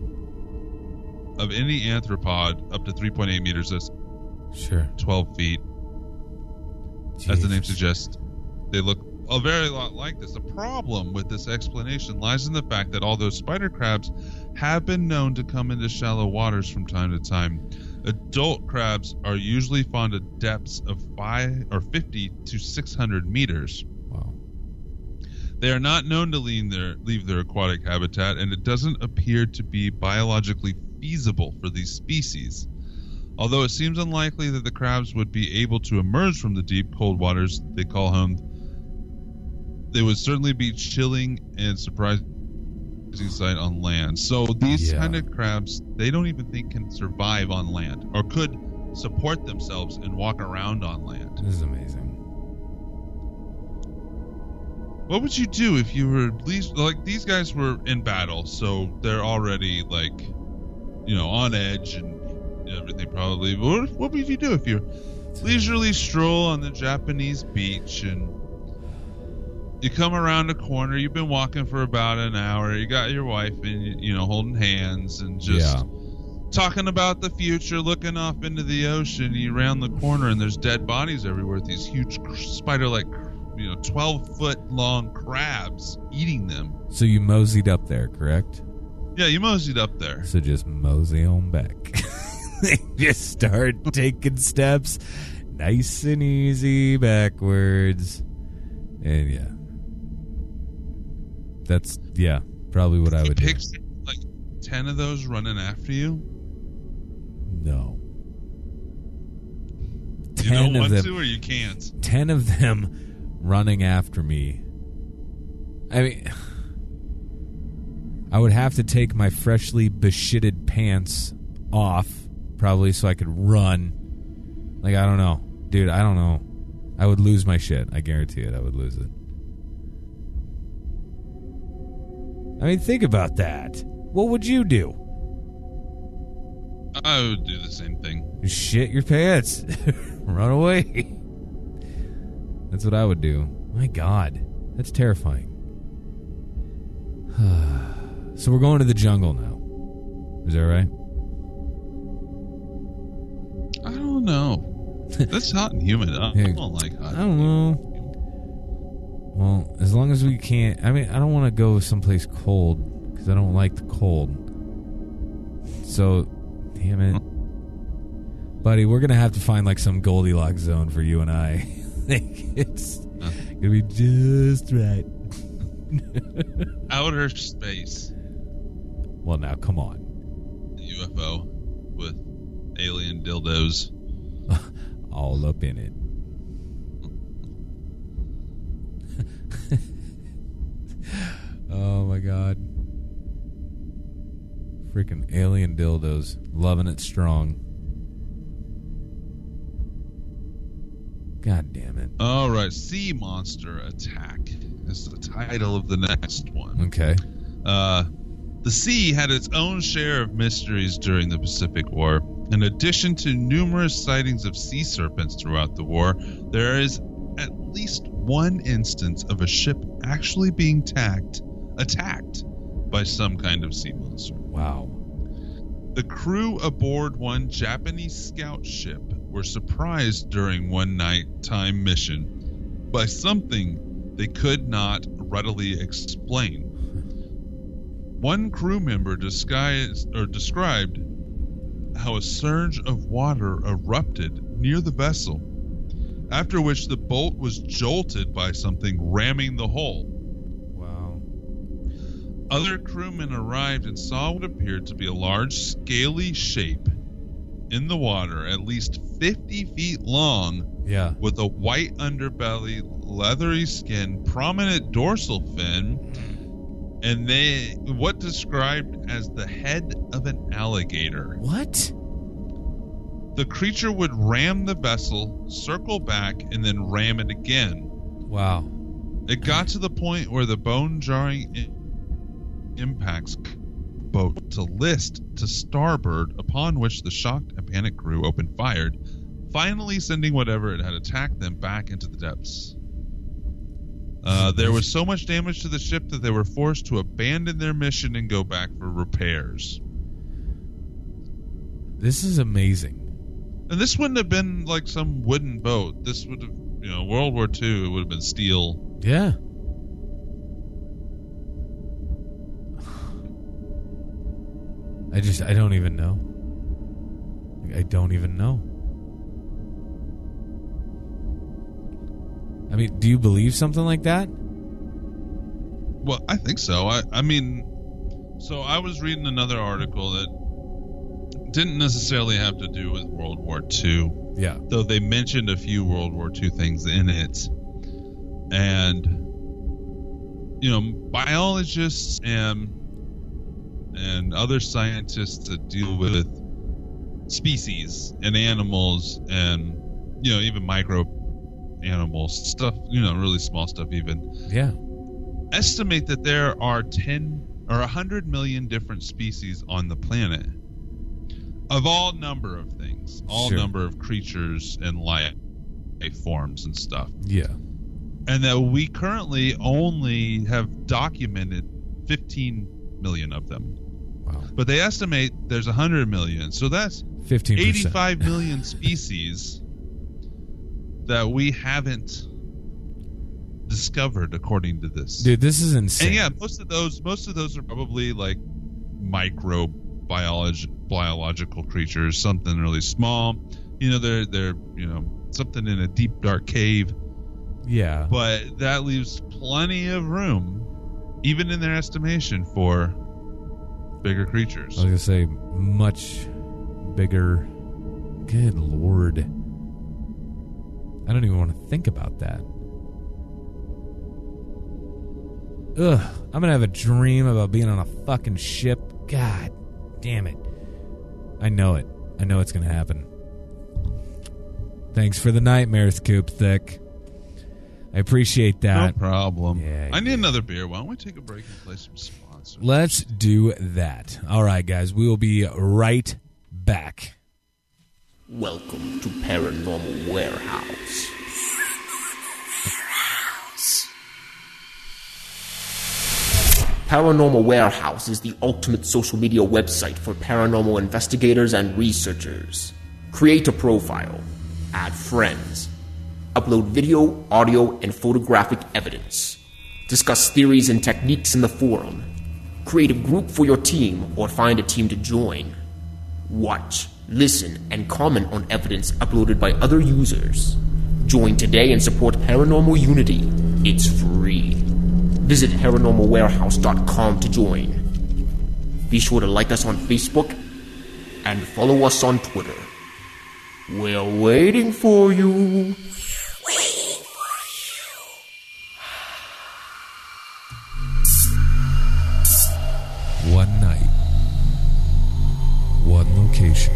of any arthropod, up to three point eight meters. That's Sure. twelve feet. As the name Jesus. suggests, they look a very lot like this. The problem with this explanation lies in the fact that although spider crabs have been known to come into shallow waters from time to time, adult crabs are usually found at depths of five or fifty to six hundred meters. Wow. They are not known to leave their, leave their aquatic habitat, and it doesn't appear to be biologically feasible for these species. Although it seems unlikely that the crabs would be able to emerge from the deep, cold waters they call home, they would certainly be chilling and surprising sight on land. So these Yeah. kind of crabs, they don't even think can survive on land or could support themselves and walk around on land. This is amazing. What would you do if you were these like these guys were in battle, so they're already like, you know, on edge and everything probably. But what, what would you do if you're leisurely stroll on the Japanese beach and you come around a corner? You've been walking for about an hour. You got your wife and you know holding hands and just Yeah. talking about the future, looking off into the ocean. You round the corner and there's dead bodies everywhere. With these huge spider-like, you know, twelve foot long crabs eating them. So you moseyed up there, correct? Yeah, you moseyed up there. So just mosey on back. They just start taking steps nice and easy backwards. And yeah. That's, yeah, probably what I You would do. pick like ten of those running after you. No. You Ten don't of want them. to, or you can't. Ten of them running after me. I mean, I would have to take my freshly beshitted pants off, probably, so I could run. Like, I don't know. Dude, I don't know. I would lose my shit. I guarantee it. I would lose it. I mean, think about that. What would you do? I would do the same thing. You shit your pants. Run away. That's what I would do. My God. That's terrifying. So we're going to the jungle now. Is that right? I don't know. That's hot and humid. I Yeah. don't like hot. I don't know. Well, as long as we can't... I mean, I don't want to go someplace cold because I don't like the cold. So, damn it. Buddy, we're going to have to find like some Goldilocks zone for you and I. It's Huh. going to be just right. Outer space. Well, now, come on. U F O with alien dildos. All up in it. Oh, my God. Freaking alien dildos. Loving it strong. God damn it. All right, Sea Monster Attack is the title of the next one. Okay. Uh, the sea had its own share of mysteries during the Pacific War. In addition to numerous sightings of sea serpents throughout the war, there is at least one instance of a ship actually being tacked, attacked by some kind of sea monster. Wow. The crew aboard one Japanese scout ship were surprised during one nighttime mission by something they could not readily explain. One crew member disguised, or described how a surge of water erupted near the vessel, after which the boat was jolted by something ramming the hull. Wow. Other crewmen arrived and saw what appeared to be a large, scaly shape in the water, at least fifty feet long, Yeah. with a white underbelly, leathery skin, prominent dorsal fin, and they what described as the head of an alligator. What? The creature would ram the vessel, circle back, and then ram it again. Wow. It got to the point where the bone-jarring i- impacts boat to list to starboard, upon which the shocked and panicked crew opened fire, finally sending whatever it had attacked them back into the depths. Uh, there was so much damage to the ship that they were forced to abandon their mission and go back for repairs. This is amazing. And this wouldn't have been like some wooden boat. This would have, you know, World War Two, it would have been steel. Yeah. I just, I don't even know. I don't even know. I mean, do you believe something like that? Well, I think so. I, I mean, so I was reading another article that didn't necessarily have to do with World War Two, Yeah. though they mentioned a few World War Two things in it. And, you know, biologists and and other scientists that deal with species and animals and, you know, even micro animals, stuff, you know, really small stuff even, Yeah. estimate that there are ten or one hundred million different species on the planet of all number of things, all Sure. number of creatures and life forms and stuff. Yeah. And that we currently only have documented fifteen million of them. Wow. But they estimate there's one hundred million. So that's fifteen percent. eighty-five million species that we haven't discovered, according to this. Dude, this is insane. And yeah, most of those most of those are probably like micro biology biological creatures, something really small. You know, they're they're you know, something in a deep dark cave. Yeah. But that leaves plenty of room, even in their estimation, for bigger creatures. I was going to say much bigger. Good Lord. I don't even want to think about that. Ugh. I'm going to have a dream about being on a fucking ship. God damn it. I know it. I know it's going to happen. Thanks for the nightmares, Coop Thick. I appreciate No that. problem. Yeah, I need yeah. another beer. Why don't we take a break and play some sponsors? Let's do that. All right, guys. We will be right back. Welcome to Paranormal Warehouse. Paranormal Warehouse is the ultimate social media website for paranormal investigators and researchers. Create a profile, add friends, upload video, audio, and photographic evidence, discuss theories and techniques in the forum, create a group for your team or find a team to join, watch, listen, and comment on evidence uploaded by other users. Join today and support Paranormal Unity. It's free. Visit paranormal warehouse dot com to join. Be sure to like us on Facebook and follow us on Twitter. We're waiting for you. Waiting for you. One night. One location.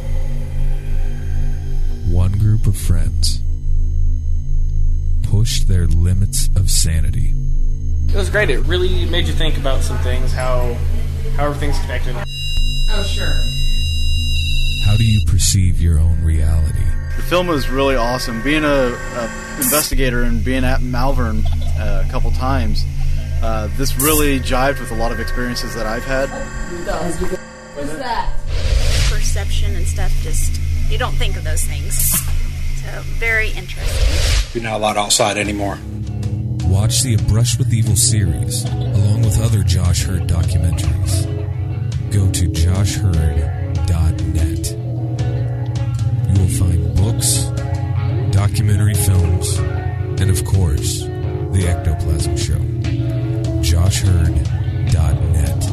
One group of friends pushed their limits of sanity. It was great. It really made you think about some things, how how everything's connected. Oh, sure. How do you perceive your own reality? The film was really awesome. Being a, a investigator and being at Malvern uh, a couple times, uh, this really jived with a lot of experiences that I've had. What's that? Perception and stuff, just, you don't think of those things. So, very interesting. You're not allowed outside anymore. Watch the A Brush with Evil series, along with other Josh Hurd documentaries. Go to josh hurd dot net. You will find books, documentary films, and of course, The Ectoplasm Show. josh hurd dot net.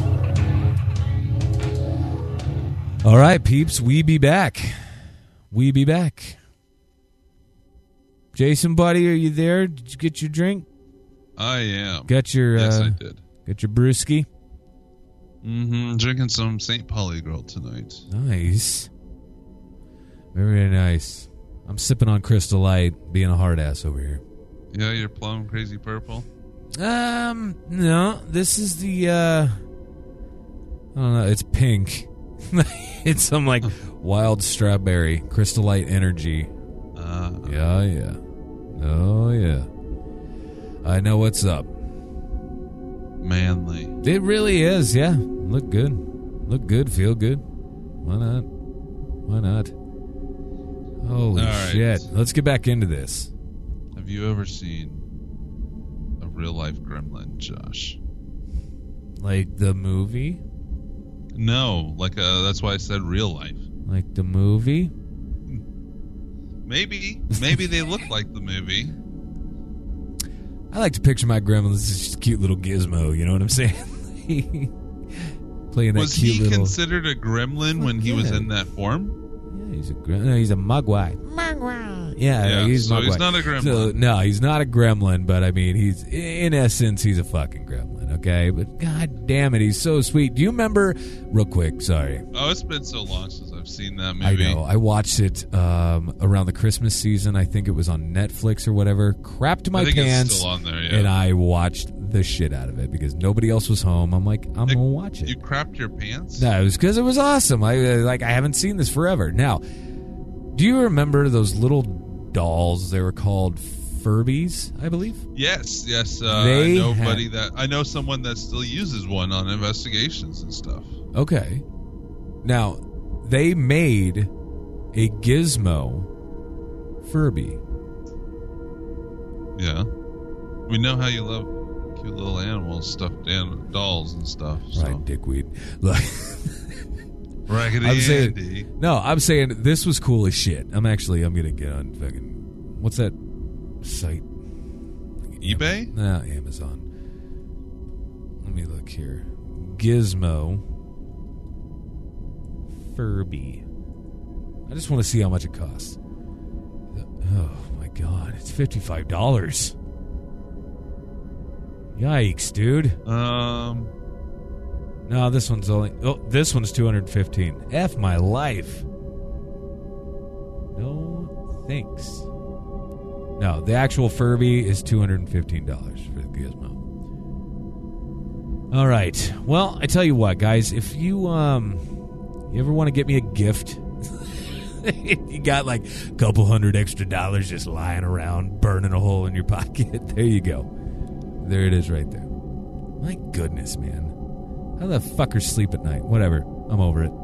All right, peeps, we be back. We be back. Jason, buddy, are you there? Did you get your drink? I am. Got your yes, uh, I did. Got your brewski? Mm-hmm. Drinking some Saint Pauli Girl tonight. Nice. Very, very nice. I'm sipping on Crystal Light, being a hard ass over here. Yeah, you're plum crazy purple. Um, no. This is the. uh I don't know. It's pink. It's some like wild strawberry Crystal Light energy. Uh, yeah, yeah. Oh yeah. I know what's up. Manly. It really is, yeah. Look good. Look good, feel good. Why not? Why not? Holy right. shit. Let's get back into this. Have you ever seen a real life gremlin, Josh? Like the movie? No, like uh, that's why I said real life. Like the movie? Maybe. Maybe they look like the movie. I like to picture my gremlins as just a cute little gizmo, you know what I'm saying? Playing that was cute he little... considered a gremlin when he yeah. was in that form? Yeah, he's a gremlin. No, he's a mugwai. Mugwai. Yeah, yeah, he's so mugwai. he's not a gremlin. So, no, he's not a gremlin, but I mean, he's in essence, he's a fucking gremlin, okay? But god damn it, he's so sweet. Do you remember, real quick, sorry. Oh, it's been so long since I've seen that movie. I know. I watched it um, around the Christmas season. I think it was on Netflix or whatever. Crapped my I think pants. It's still on there, yeah. And I watched the shit out of it because nobody else was home. I'm like, I'm it, gonna watch it. You crapped your pants? No, it was because it was awesome. I uh, like. I haven't seen this forever. Now, do you remember those little dolls? They were called Furbies, I believe. Yes, yes. Uh, They I know had- buddy that I know someone that still uses one on investigations and stuff. Okay. Now, they made a Gizmo Furby. Yeah, we know how you love cute little animals, stuffed in dolls and stuff. So. Right, dickweed. Look. Raggedy I'm saying, Andy. no, I'm saying this was cool as shit. I'm actually, I'm gonna get on fucking, what's that site? eBay? No, Amazon. Let me look here. Gizmo Furby. I just want to see how much it costs. Oh my god, it's fifty-five dollars. Yikes, dude. Um, No, this one's only... Oh, this one's two hundred fifteen dollars. F my life. No thanks. No, the actual Furby is two hundred fifteen dollars for the Gizmo. All right. Well, I tell you what, guys, if you um you ever want to get me a gift, you got like a couple hundred extra dollars just lying around, burning a hole in your pocket. There you go. There it is right there. My goodness, man. How the fuckers sleep at night? Whatever. I'm over it.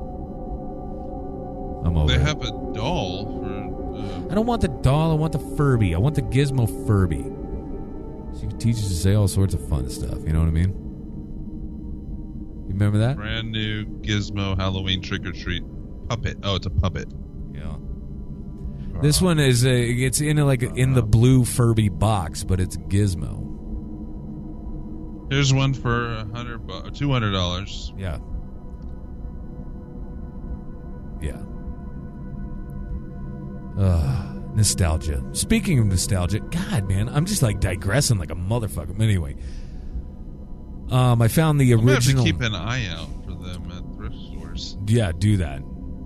I'm over they it. have a doll for... Uh, I don't want the doll. I want the Furby. I want the Gizmo Furby. She teaches to say all sorts of fun stuff. You know what I mean? You remember that? brand new Gizmo Halloween trick-or-treat puppet. Oh, it's a puppet. Yeah. This one is a, it's in a, like a, in the blue Furby box, but it's Gizmo. Here's one for a hundred, bu- two hundred dollars. Yeah. Yeah. Uh, nostalgia. Speaking of nostalgia, God, man, I'm just like digressing like a motherfucker. Anyway, um, I found the I'm gonna original. have to keep an eye out for them at thrift stores. Yeah, do that.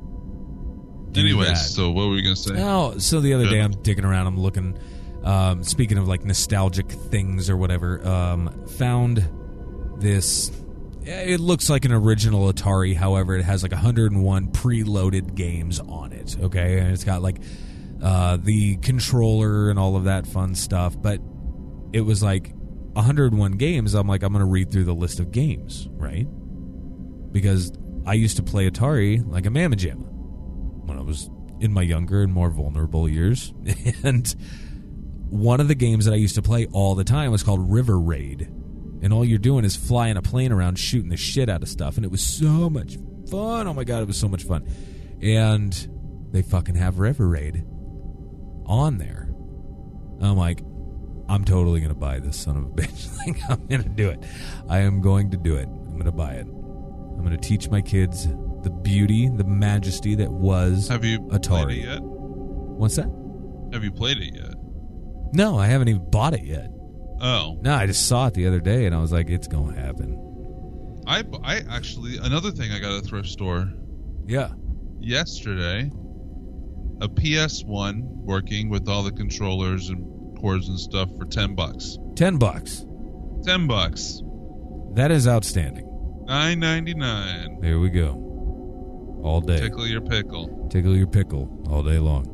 Do Anyways, that. so what were we gonna say? Oh, so the other Good. day I'm digging around. I'm looking. Um, speaking of like nostalgic things or whatever, um, found this. It looks like an original Atari. However, it has like one hundred one preloaded games on it. Okay, and it's got like uh, the controller and all of that fun stuff. But it was like one hundred one games. I'm like, I'm going to read through the list of games, right? Because I used to play Atari like a mamma jamma when I was in my younger and more vulnerable years. And one of the games that I used to play all the time was called River Raid. And all you're doing is flying a plane around shooting the shit out of stuff. And it was so much fun. Oh my God, it was so much fun. And they fucking have River Raid on there. I'm like, I'm totally going to buy this son of a bitch. Like, I'm going to do it. I am going to do it. I'm going to buy it. I'm going to teach my kids the beauty, the majesty that was Have you Atari. played it yet? What's that? Have you played it yet? No, I haven't even bought it yet. Oh. No, I just saw it the other day, and I was like, it's going to happen. I, I actually, another thing I got at a thrift store Yeah. yesterday, a P S one working with all the controllers and cords and stuff for ten bucks. Ten bucks. ten bucks. That is outstanding. nine ninety-nine. There we go. All day. Tickle your pickle. Tickle your pickle all day long.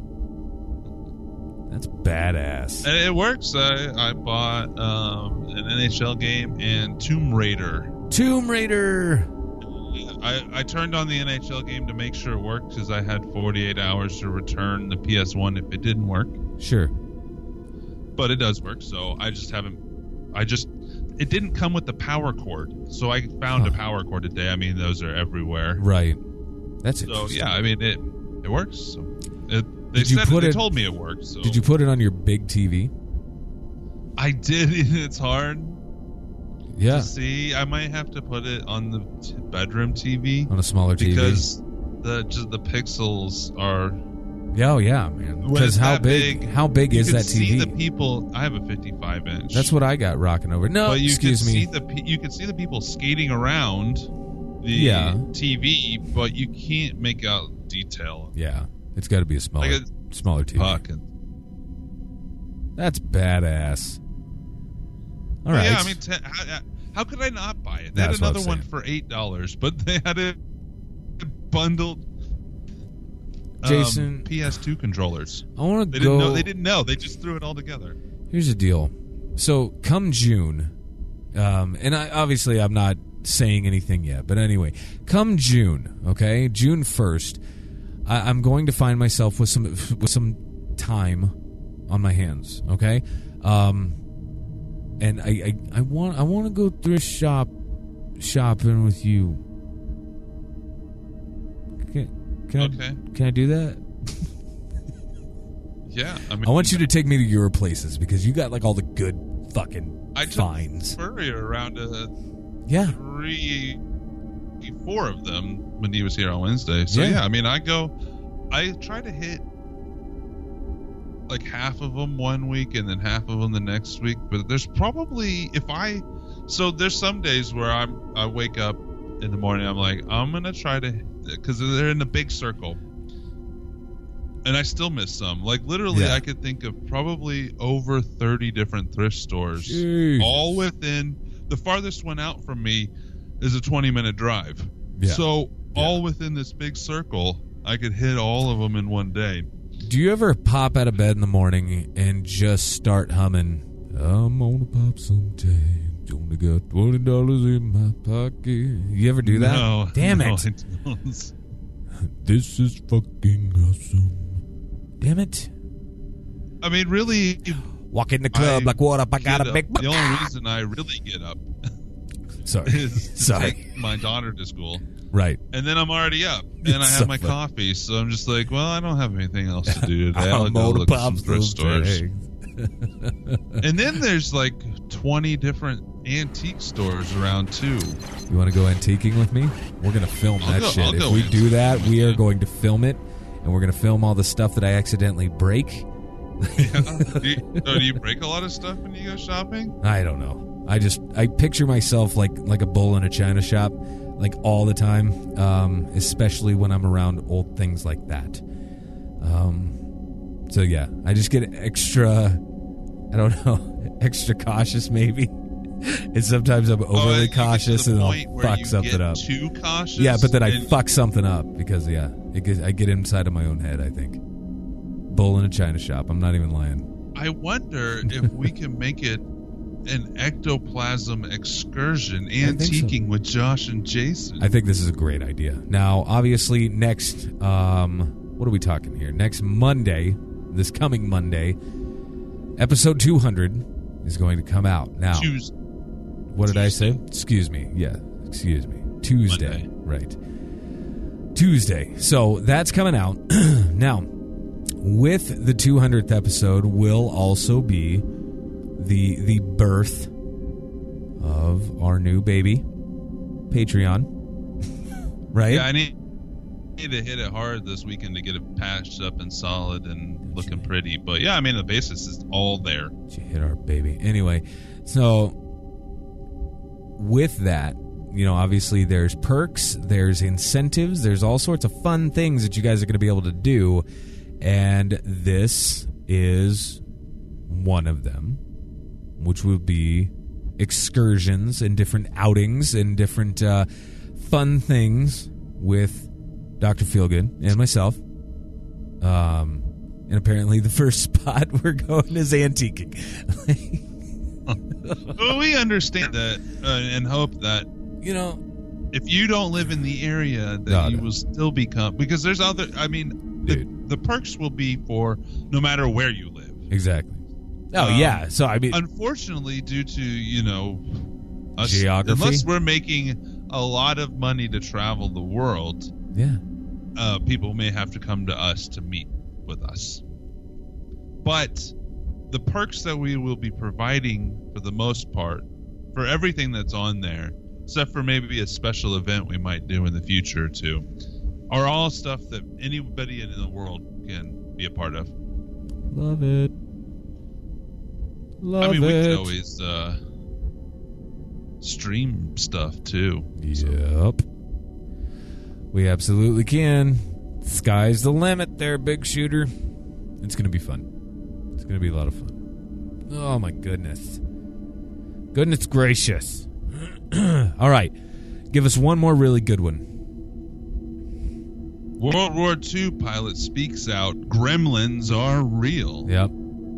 That's badass. And it works. I, I bought um, an N H L game and Tomb Raider. Tomb Raider. I, I turned on the N H L game to make sure it worked because I had forty-eight hours to return the P S one if it didn't work. Sure. But it does work, so I just haven't... I just... It didn't come with the power cord, so I found Huh. a power cord today. I mean, those are everywhere. Right. That's So, interesting. yeah, I mean, it it works. So it, they Did you said put it, it- they told me it worked. So. Did you put it on your big T V? I did. It's hard Yeah. to see. I might have to put it on the t- bedroom T V On a smaller T V. because the just the pixels are. Yeah, oh yeah, man. When Because it's how that big, big, how big you is can that T V? See the people. I have a fifty-five inch. That's what I got rocking over. No, But you excuse can me. see the pe- you can see the people skating around the Yeah. T V, but you can't make out detail. Yeah, it's got to be a smaller, Like smaller T V. Puck and That's badass. All But right. Yeah, I mean, ten, how, how could I not buy it? They That's had what I'm another one saying. for eight dollars, but they had it bundled. um, Jason- P S two controllers. I want They to go. didn't know. They didn't know. They just threw it all together. Here's the deal. So come June, um, and I, obviously I'm not saying anything yet, but anyway, come June, okay, June first, I, I'm going to find myself with some with some time on my hands, okay, um, and I, I, I want I want to go thrift shop shopping with you. Can, can Okay. I can I do that? Yeah, I mean, I want you to take me to your places because you got like all the good fucking I took finds. Furrier around to Yeah. three, four of them when he was here on Wednesday. So Yeah. yeah, I mean, I go, I try to hit like half of them one week and then half of them the next week. But there's probably if I, so there's some days where I'm I wake up in the morning, I'm like I'm gonna try to because they're in a big circle. and I still miss some. Like literally, Yeah. I could think of probably over thirty different thrift stores, Jesus. all within. The farthest one out from me is a twenty minute drive. Yeah. So Yeah. all within this big circle, I could hit all of them in one day. Do you ever pop out of bed in the morning and just start humming, I'm gonna pop some tags, only got twenty dollars in my pocket? You ever do that? No, Damn no, it. I don't. This is fucking awesome. Damn it. I mean, really, Walk in the club I like, what up? I got get a up- big... The only reason I really get up Sorry. is to Sorry. take my daughter to school. Right. And then I'm already up, and I It's have so my funny. coffee, so I'm just like, well, I don't have anything else to do today. I'll I'm go gonna look at pop some thrift some stores. tags. And then there's like twenty different antique stores around too. You want to go antiquing with me? We're going to film I'll that go- shit. I'll If go we do antiquing that, with we you. are going to film it, and we're going to film all the stuff that I accidentally break. Yeah. do, you, so do you break a lot of stuff when you go shopping? I don't know. I just I picture myself like like a bull in a china shop, like all the time, um, especially when I'm around old things like that. Um, so yeah, I just get extra, I don't know, extra cautious maybe. And sometimes I'm Oh, overly and you get to cautious the and I'll point where fuck you something get up. Too cautious. Yeah, but then I and- fuck something up because yeah, it gets, I get inside of my own head. I think bull in a china shop. I'm not even lying. I wonder if we can make it an ectoplasm excursion, think so. antiquing with Josh and Jason. I think this is a great idea. Now, obviously, next, um, what are we talking here? Next Monday, this coming Monday, episode two hundred is going to come out. Now, Choose what did I say? Excuse me. Yeah, excuse me. Tuesday, right. Tuesday. So that's coming out. Now, with the two hundredth episode will also be the the birth of our new baby, Patreon. Right? Yeah, I need, need to hit it hard this weekend to get it patched up and solid and looking pretty. But yeah, I mean, the basis is all there. She hit our baby. Anyway, so with that, you know, obviously there's perks, there's incentives, there's all sorts of fun things that you guys are going to be able to do. And this is one of them, which will be excursions and different outings and different uh, fun things with Doctor Feelgood and myself. Um, and apparently the first spot we're going is antiquing. Well, we understand that uh, and hope that, you know, if you don't live in the area, that No, you no. will still become, because there's other, I mean, the, Dude. the perks will be for no matter where you live. Exactly. Oh, Um, yeah. So, I mean, Unfortunately, due to, you know, us, Geography? unless we're making a lot of money to travel the world, yeah. uh, people may have to come to us to meet with us. But the perks that we will be providing, for the most part, for everything that's on there, except for maybe a special event we might do in the future too, are all stuff that anybody in the world can be a part of. Love it. Love I mean, we it. could always uh, stream stuff too. Yep. We absolutely can. Sky's the limit there, big shooter. It's going to be fun. It's going to be a lot of fun. Oh, my goodness. Goodness gracious. All right. Give us one more really good one. World War Two pilot speaks out. Gremlins are real. Yep.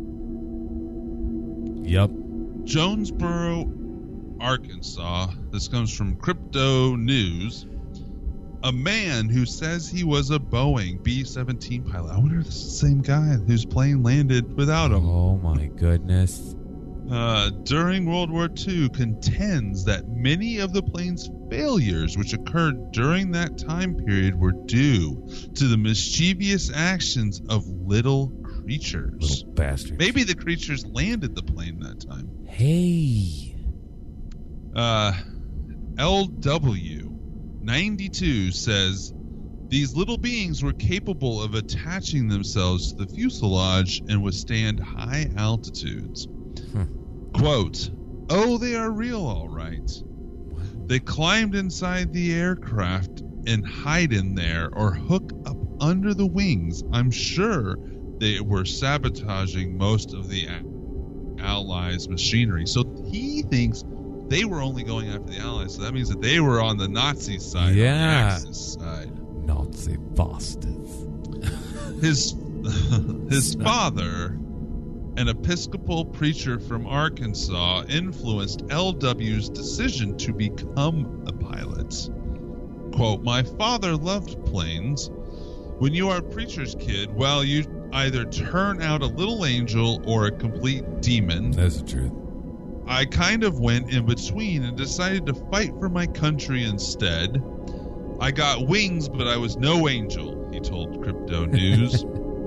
Yep. Jonesboro, Arkansas. This comes from Crypto News. A man who says he was a Boeing B seventeen pilot. I wonder if this is the same guy whose plane landed without him. Oh, my goodness. Uh, during World War Two, contends that many of the plane's failures, which occurred during that time period, were due to the mischievous actions of little creatures. Little bastard. Maybe the creatures landed the plane that time. Hey. Uh, L W ninety-two says these little beings were capable of attaching themselves to the fuselage and withstand high altitudes. Hmm. Quote, "Oh, they are real, all right. They climbed inside the aircraft and hide in there or hook up under the wings. I'm sure they were sabotaging most of the Allies' machinery. So he thinks they were only going after the Allies. So that means that they were on the Nazi side, Yeah. on the Axis side. Nazi bastards. His his father, an Episcopal preacher from Arkansas, influenced L W's decision to become a pilot. Quote, "My father loved planes. When you are a preacher's kid, well, you either turn out a little angel or a complete demon. That's the truth. I kind of went in between and decided to fight for my country instead. I got wings, but I was no angel," he told Crypto News.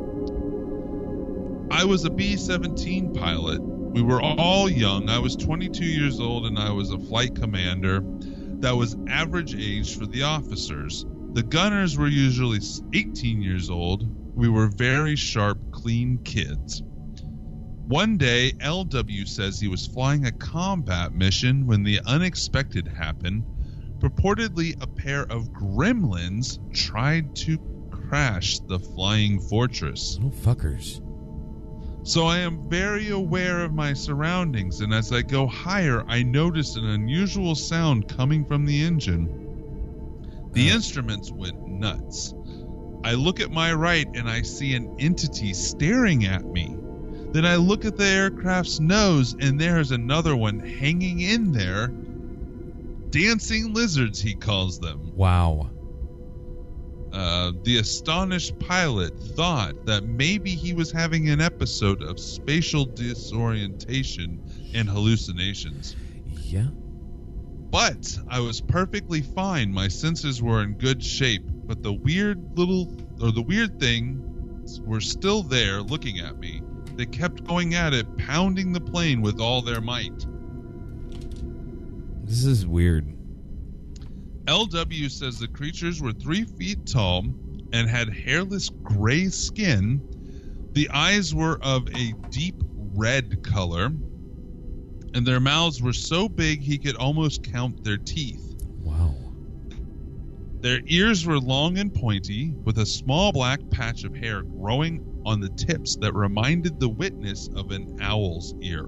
"I was a B seventeen pilot. We were all young. I was twenty-two years old, and I was a flight commander that was average age for the officers. The gunners were usually eighteen years old. We were very sharp, clean kids. One day, L W says he was flying a combat mission when the unexpected happened. Purportedly, a pair of gremlins tried to crash the flying fortress. Little fuckers. So I am very aware of my surroundings, and as I go higher, I notice an unusual sound coming from the engine. The instruments went nuts. I look at my right, and I see an entity staring at me. Then I look at the aircraft's nose, and there's another one hanging in there. Dancing lizards, he calls them. Wow. Uh, the astonished pilot thought that maybe he was having an episode of spatial disorientation and hallucinations. Yeah. But I was perfectly fine. My senses were in good shape, but the weird little, or the weird things were still there looking at me. They kept going at it, pounding the plane with all their might. This is weird. L W says the creatures were three feet tall and had hairless gray skin. The eyes were of a deep red color, and their mouths were so big he could almost count their teeth. Wow. Their ears were long and pointy, with a small black patch of hair growing on the tips that reminded the witness of an owl's ear.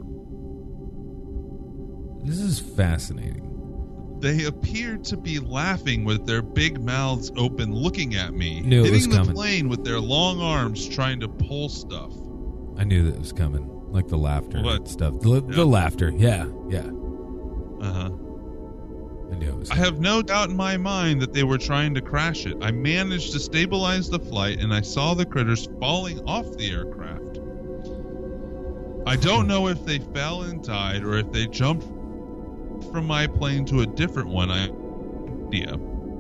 This is fascinating. They appeared to be laughing with their big mouths open, looking at me, Knew it hitting was the coming. plane with their long arms, trying to pull stuff. I knew that it was coming. Like the laughter What? and stuff. The, the Yeah. laughter. Yeah. Yeah. Uh-huh. I knew it was I have no doubt in my mind that they were trying to crash it. I managed to stabilize the flight, and I saw the critters falling off the aircraft. I don't know if they fell and died, or if they jumped from my plane to a different one. I have no idea.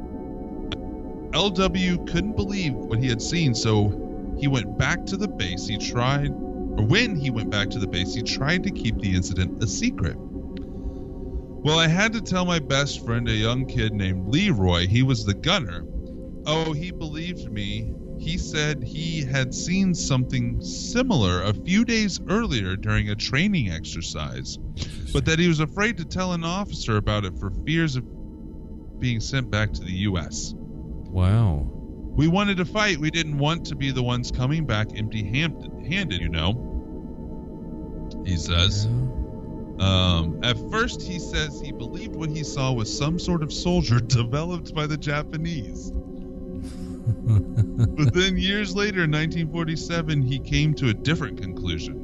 L W couldn't believe what he had seen, so he went back to the base. He tried, or when he went back to the base, he tried to keep the incident a secret. Well, I had to tell my best friend, a young kid named Leroy. He was the gunner. Oh, he believed me. He said he had seen something similar a few days earlier during a training exercise, but that he was afraid to tell an officer about it for fears of being sent back to the U S. Wow. We wanted to fight. We didn't want to be the ones coming back empty-handed, you know, he says. Um, at first, he says he believed what he saw was some sort of soldier developed by the Japanese. But then years later, in nineteen forty-seven, he came to a different conclusion.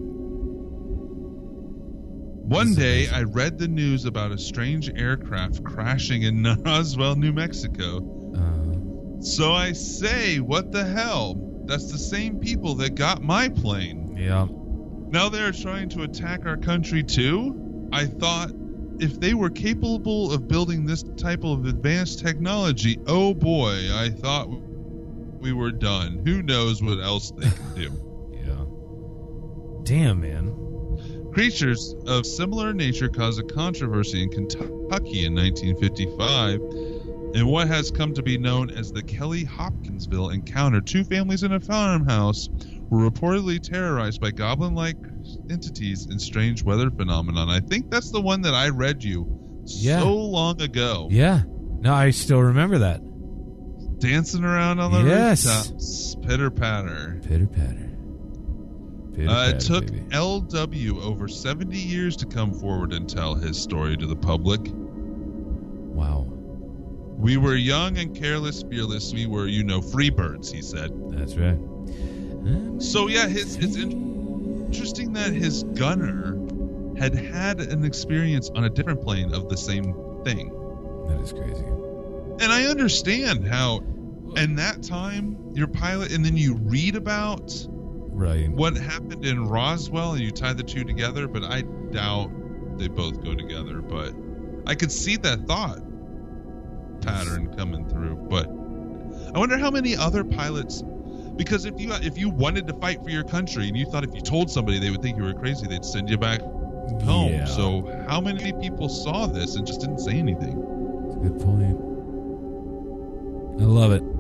One day, I read the news about a strange aircraft crashing in Roswell, New Mexico. Uh, So I say, what the hell? That's the same people that got my plane. yeah. Now they're trying to attack our country too? I thought if they were capable of building this type of advanced technology, oh boy, I thought we were done. Who knows what else they can do? Yeah. Damn, man. Creatures of similar nature caused a controversy in Kentucky in nineteen fifty-five in what has come to be known as the Kelly Hopkinsville encounter. Two families in a farmhouse were reportedly terrorized by goblin-like entities and strange weather phenomenon. I think that's the one that I read you Yeah. so long ago. Yeah. No, I still remember that. dancing around on the Yes. rooftops. Pitter patter. Pitter patter. Pitter Uh, it patter, took baby. L W over seventy years to come forward and tell his story to the public. Wow. We were young and careless, fearless. We were, you know, free birds, he said. That's right. So, yeah, his, it's in- interesting that his gunner had had an experience on a different plane of the same thing. That is crazy. And I understand how, in that time, you're pilot, and then you read about Right. what happened in Roswell, and you tie the two together, but I doubt they both go together. But I could see that thought pattern coming through. But I wonder how many other pilots, because if you if you wanted to fight for your country and you thought if you told somebody they would think you were crazy, they'd send you back home. Yeah. So how many people saw this and just didn't say anything? That's a good point. I love it.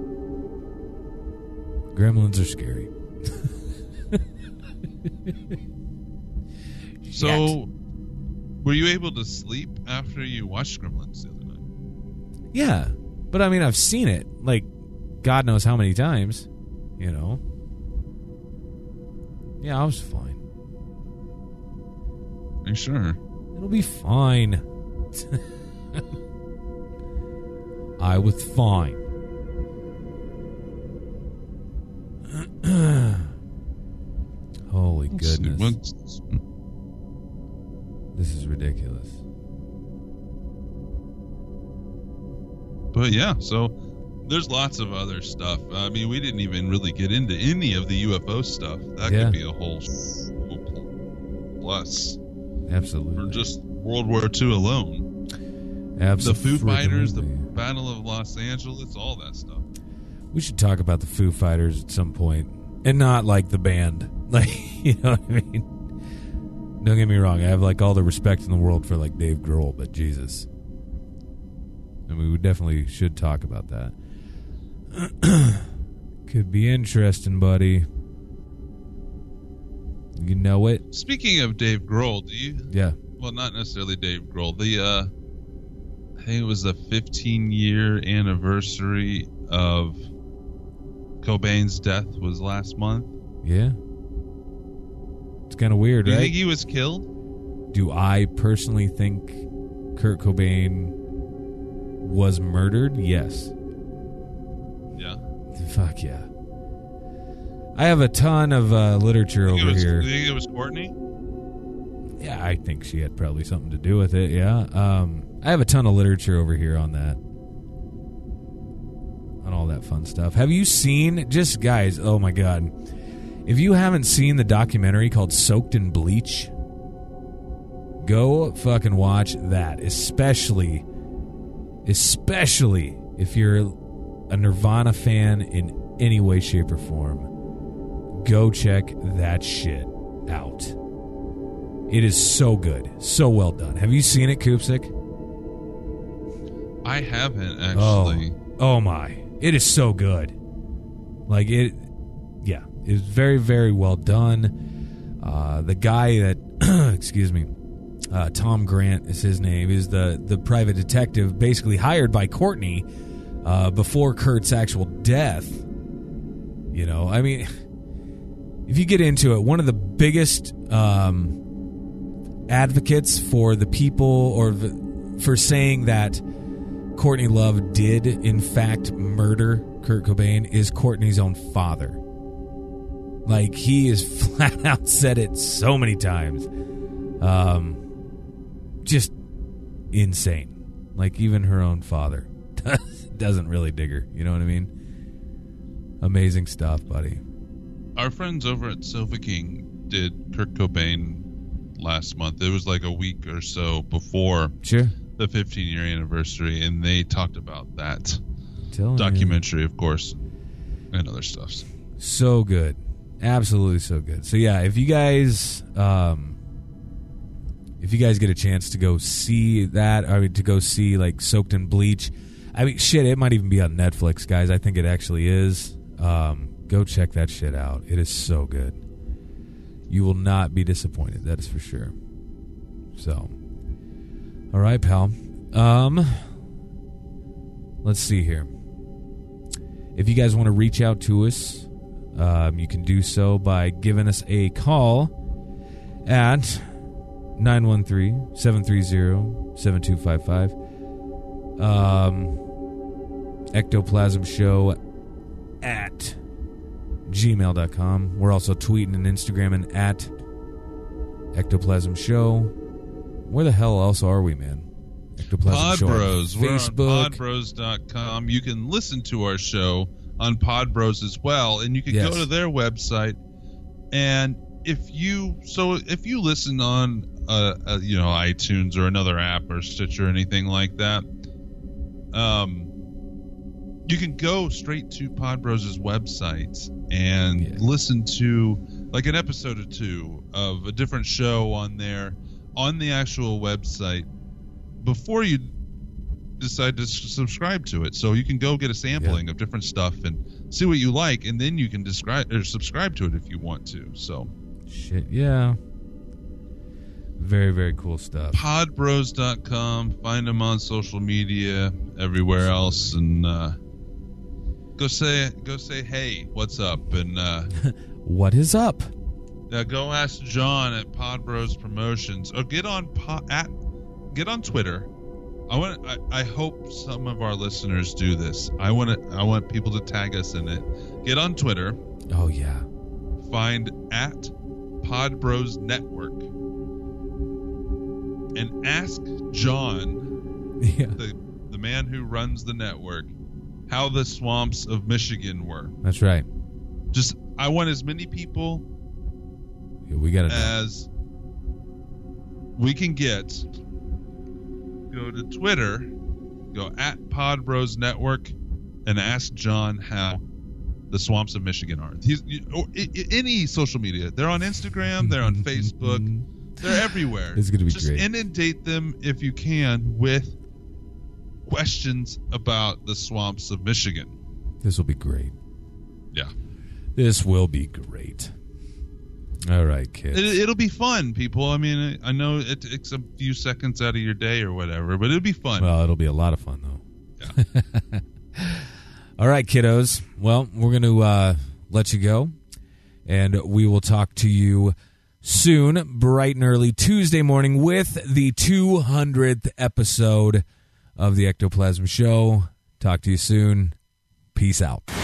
Gremlins are scary. So, Shit. were you able to sleep after you watched Gremlins the other night? Yeah, but I mean, I've seen it like God knows how many times. You know. Yeah, I was fine. Are you sure? It'll be fine. I was fine. Holy Let's see, goodness. what's- This is ridiculous. But yeah, so there's lots of other stuff. I mean, we didn't even really get into any of the U F O stuff. That Yeah. could be a whole plus Absolutely. for just World War Two alone. Absolutely. The Foo Fighters, the Battle of Los Angeles, all that stuff. We should talk about the Foo Fighters at some point, and not like the band. Like, you know what I mean? Don't get me wrong. I have like all the respect in the world for like Dave Grohl, but Jesus, and we definitely should talk about that. Could be interesting, buddy. You know it. Speaking of Dave Grohl, do you? Yeah. Well, not necessarily Dave Grohl. The uh, I think it was the fifteen year anniversary of Cobain's death was last month. Yeah. It's kind of weird, Do you right? think he was killed? Do I personally think Kurt Cobain was murdered? Yes. Yeah. Fuck yeah. I have a ton of uh, literature You think over it was, here. You think it was Courtney? Yeah, I think she had probably something to do with it, yeah. Um, I have a ton of literature over here on that. On all that fun stuff. Have you seen, just guys, oh my God. If you haven't seen the documentary called Soaked in Bleach, go fucking watch that. Especially, especially if you're a Nirvana fan in any way, shape, or form. Go check that shit out. It is so good. So well done. Have you seen it, Koopsik? I haven't actually. Oh, oh my. It is so good. Like it, yeah. It's very, very well done. Uh, the guy that, excuse me, uh, Tom Grant is his name, is the, the private detective basically hired by Courtney uh, before Kurt's actual death. You know, I mean, if you get into it, one of the biggest um, advocates for the people or the, for saying that Courtney Love did, in fact, murder Kurt Cobain is Courtney's own father. Like, he has flat out said it so many times. Um, just insane. Like, even her own father doesn't really dig her. You know what I mean? Amazing stuff, buddy. Our friends over at Sofa King did Kurt Cobain last month. It was like a week or so before Sure. the fifteen year anniversary, and they talked about that Telling documentary, you. Of course, and other stuff. So good. Absolutely so good. So yeah, if you guys um if you guys get a chance to go see that, I mean to go see like Soaked in Bleach, I mean shit, it might even be on Netflix, guys. I think it actually is. Um go check that shit out. It is so good. You will not be disappointed, that is for sure. So all right, pal. Um let's see here. If you guys want to reach out to us, um, you can do so by giving us a call at nine one three, seven three zero, seven two five five. Um, Ectoplasm Show at gmail dot com. We're also tweeting and Instagramming at Ectoplasm Show. Where the hell else are we, man? Ectoplasm Pod Show Bros. on Facebook. We're on podbros dot com. You can listen to our show on Podbros as well, and you can Yes. go to their website. And if you so if you listen on uh, uh you know iTunes or another app or Stitcher or anything like that, um, you can go straight to Podbros' website and Yeah. listen to like an episode or two of a different show on there on the actual website before you decide to s- subscribe to it. So you can go get a sampling Yeah. of different stuff and see what you like, and then you can describe or subscribe to it if you want to. So Shit, yeah. Very, very cool stuff. podbros dot com, find them on social media, everywhere else, and uh, go say go say hey, what's up, and uh, What is up? uh, go ask John at Podbros Promotions, or get on po- at get on Twitter. I want I, I hope some of our listeners do this. I want to I want people to tag us in it. Get on Twitter, Oh, yeah. find at Podbros Network, and ask John, Yeah. the the man who runs the network, how the swamps of Michigan were. That's right. Just I want as many people Yeah, we got to know. as we can get. Go to Twitter, go at Podbros Network, and ask John how the swamps of Michigan are. He's, you, or, I, I- any social media. They're on Instagram, they're on Facebook, they're everywhere. It's gonna be Just great. inundate them if you can with questions about the swamps of Michigan. This will be great. Yeah. This will be great. All right, kids. It, it'll be fun, people. I mean, I know it takes a few seconds out of your day or whatever, but it'll be fun. Well, it'll be a lot of fun, though. Yeah. All right, kiddos. Well, we're going to uh, let you go, and we will talk to you soon, bright and early Tuesday morning, with the two hundredth episode of the Ectoplasm Show. Talk to you soon. Peace out.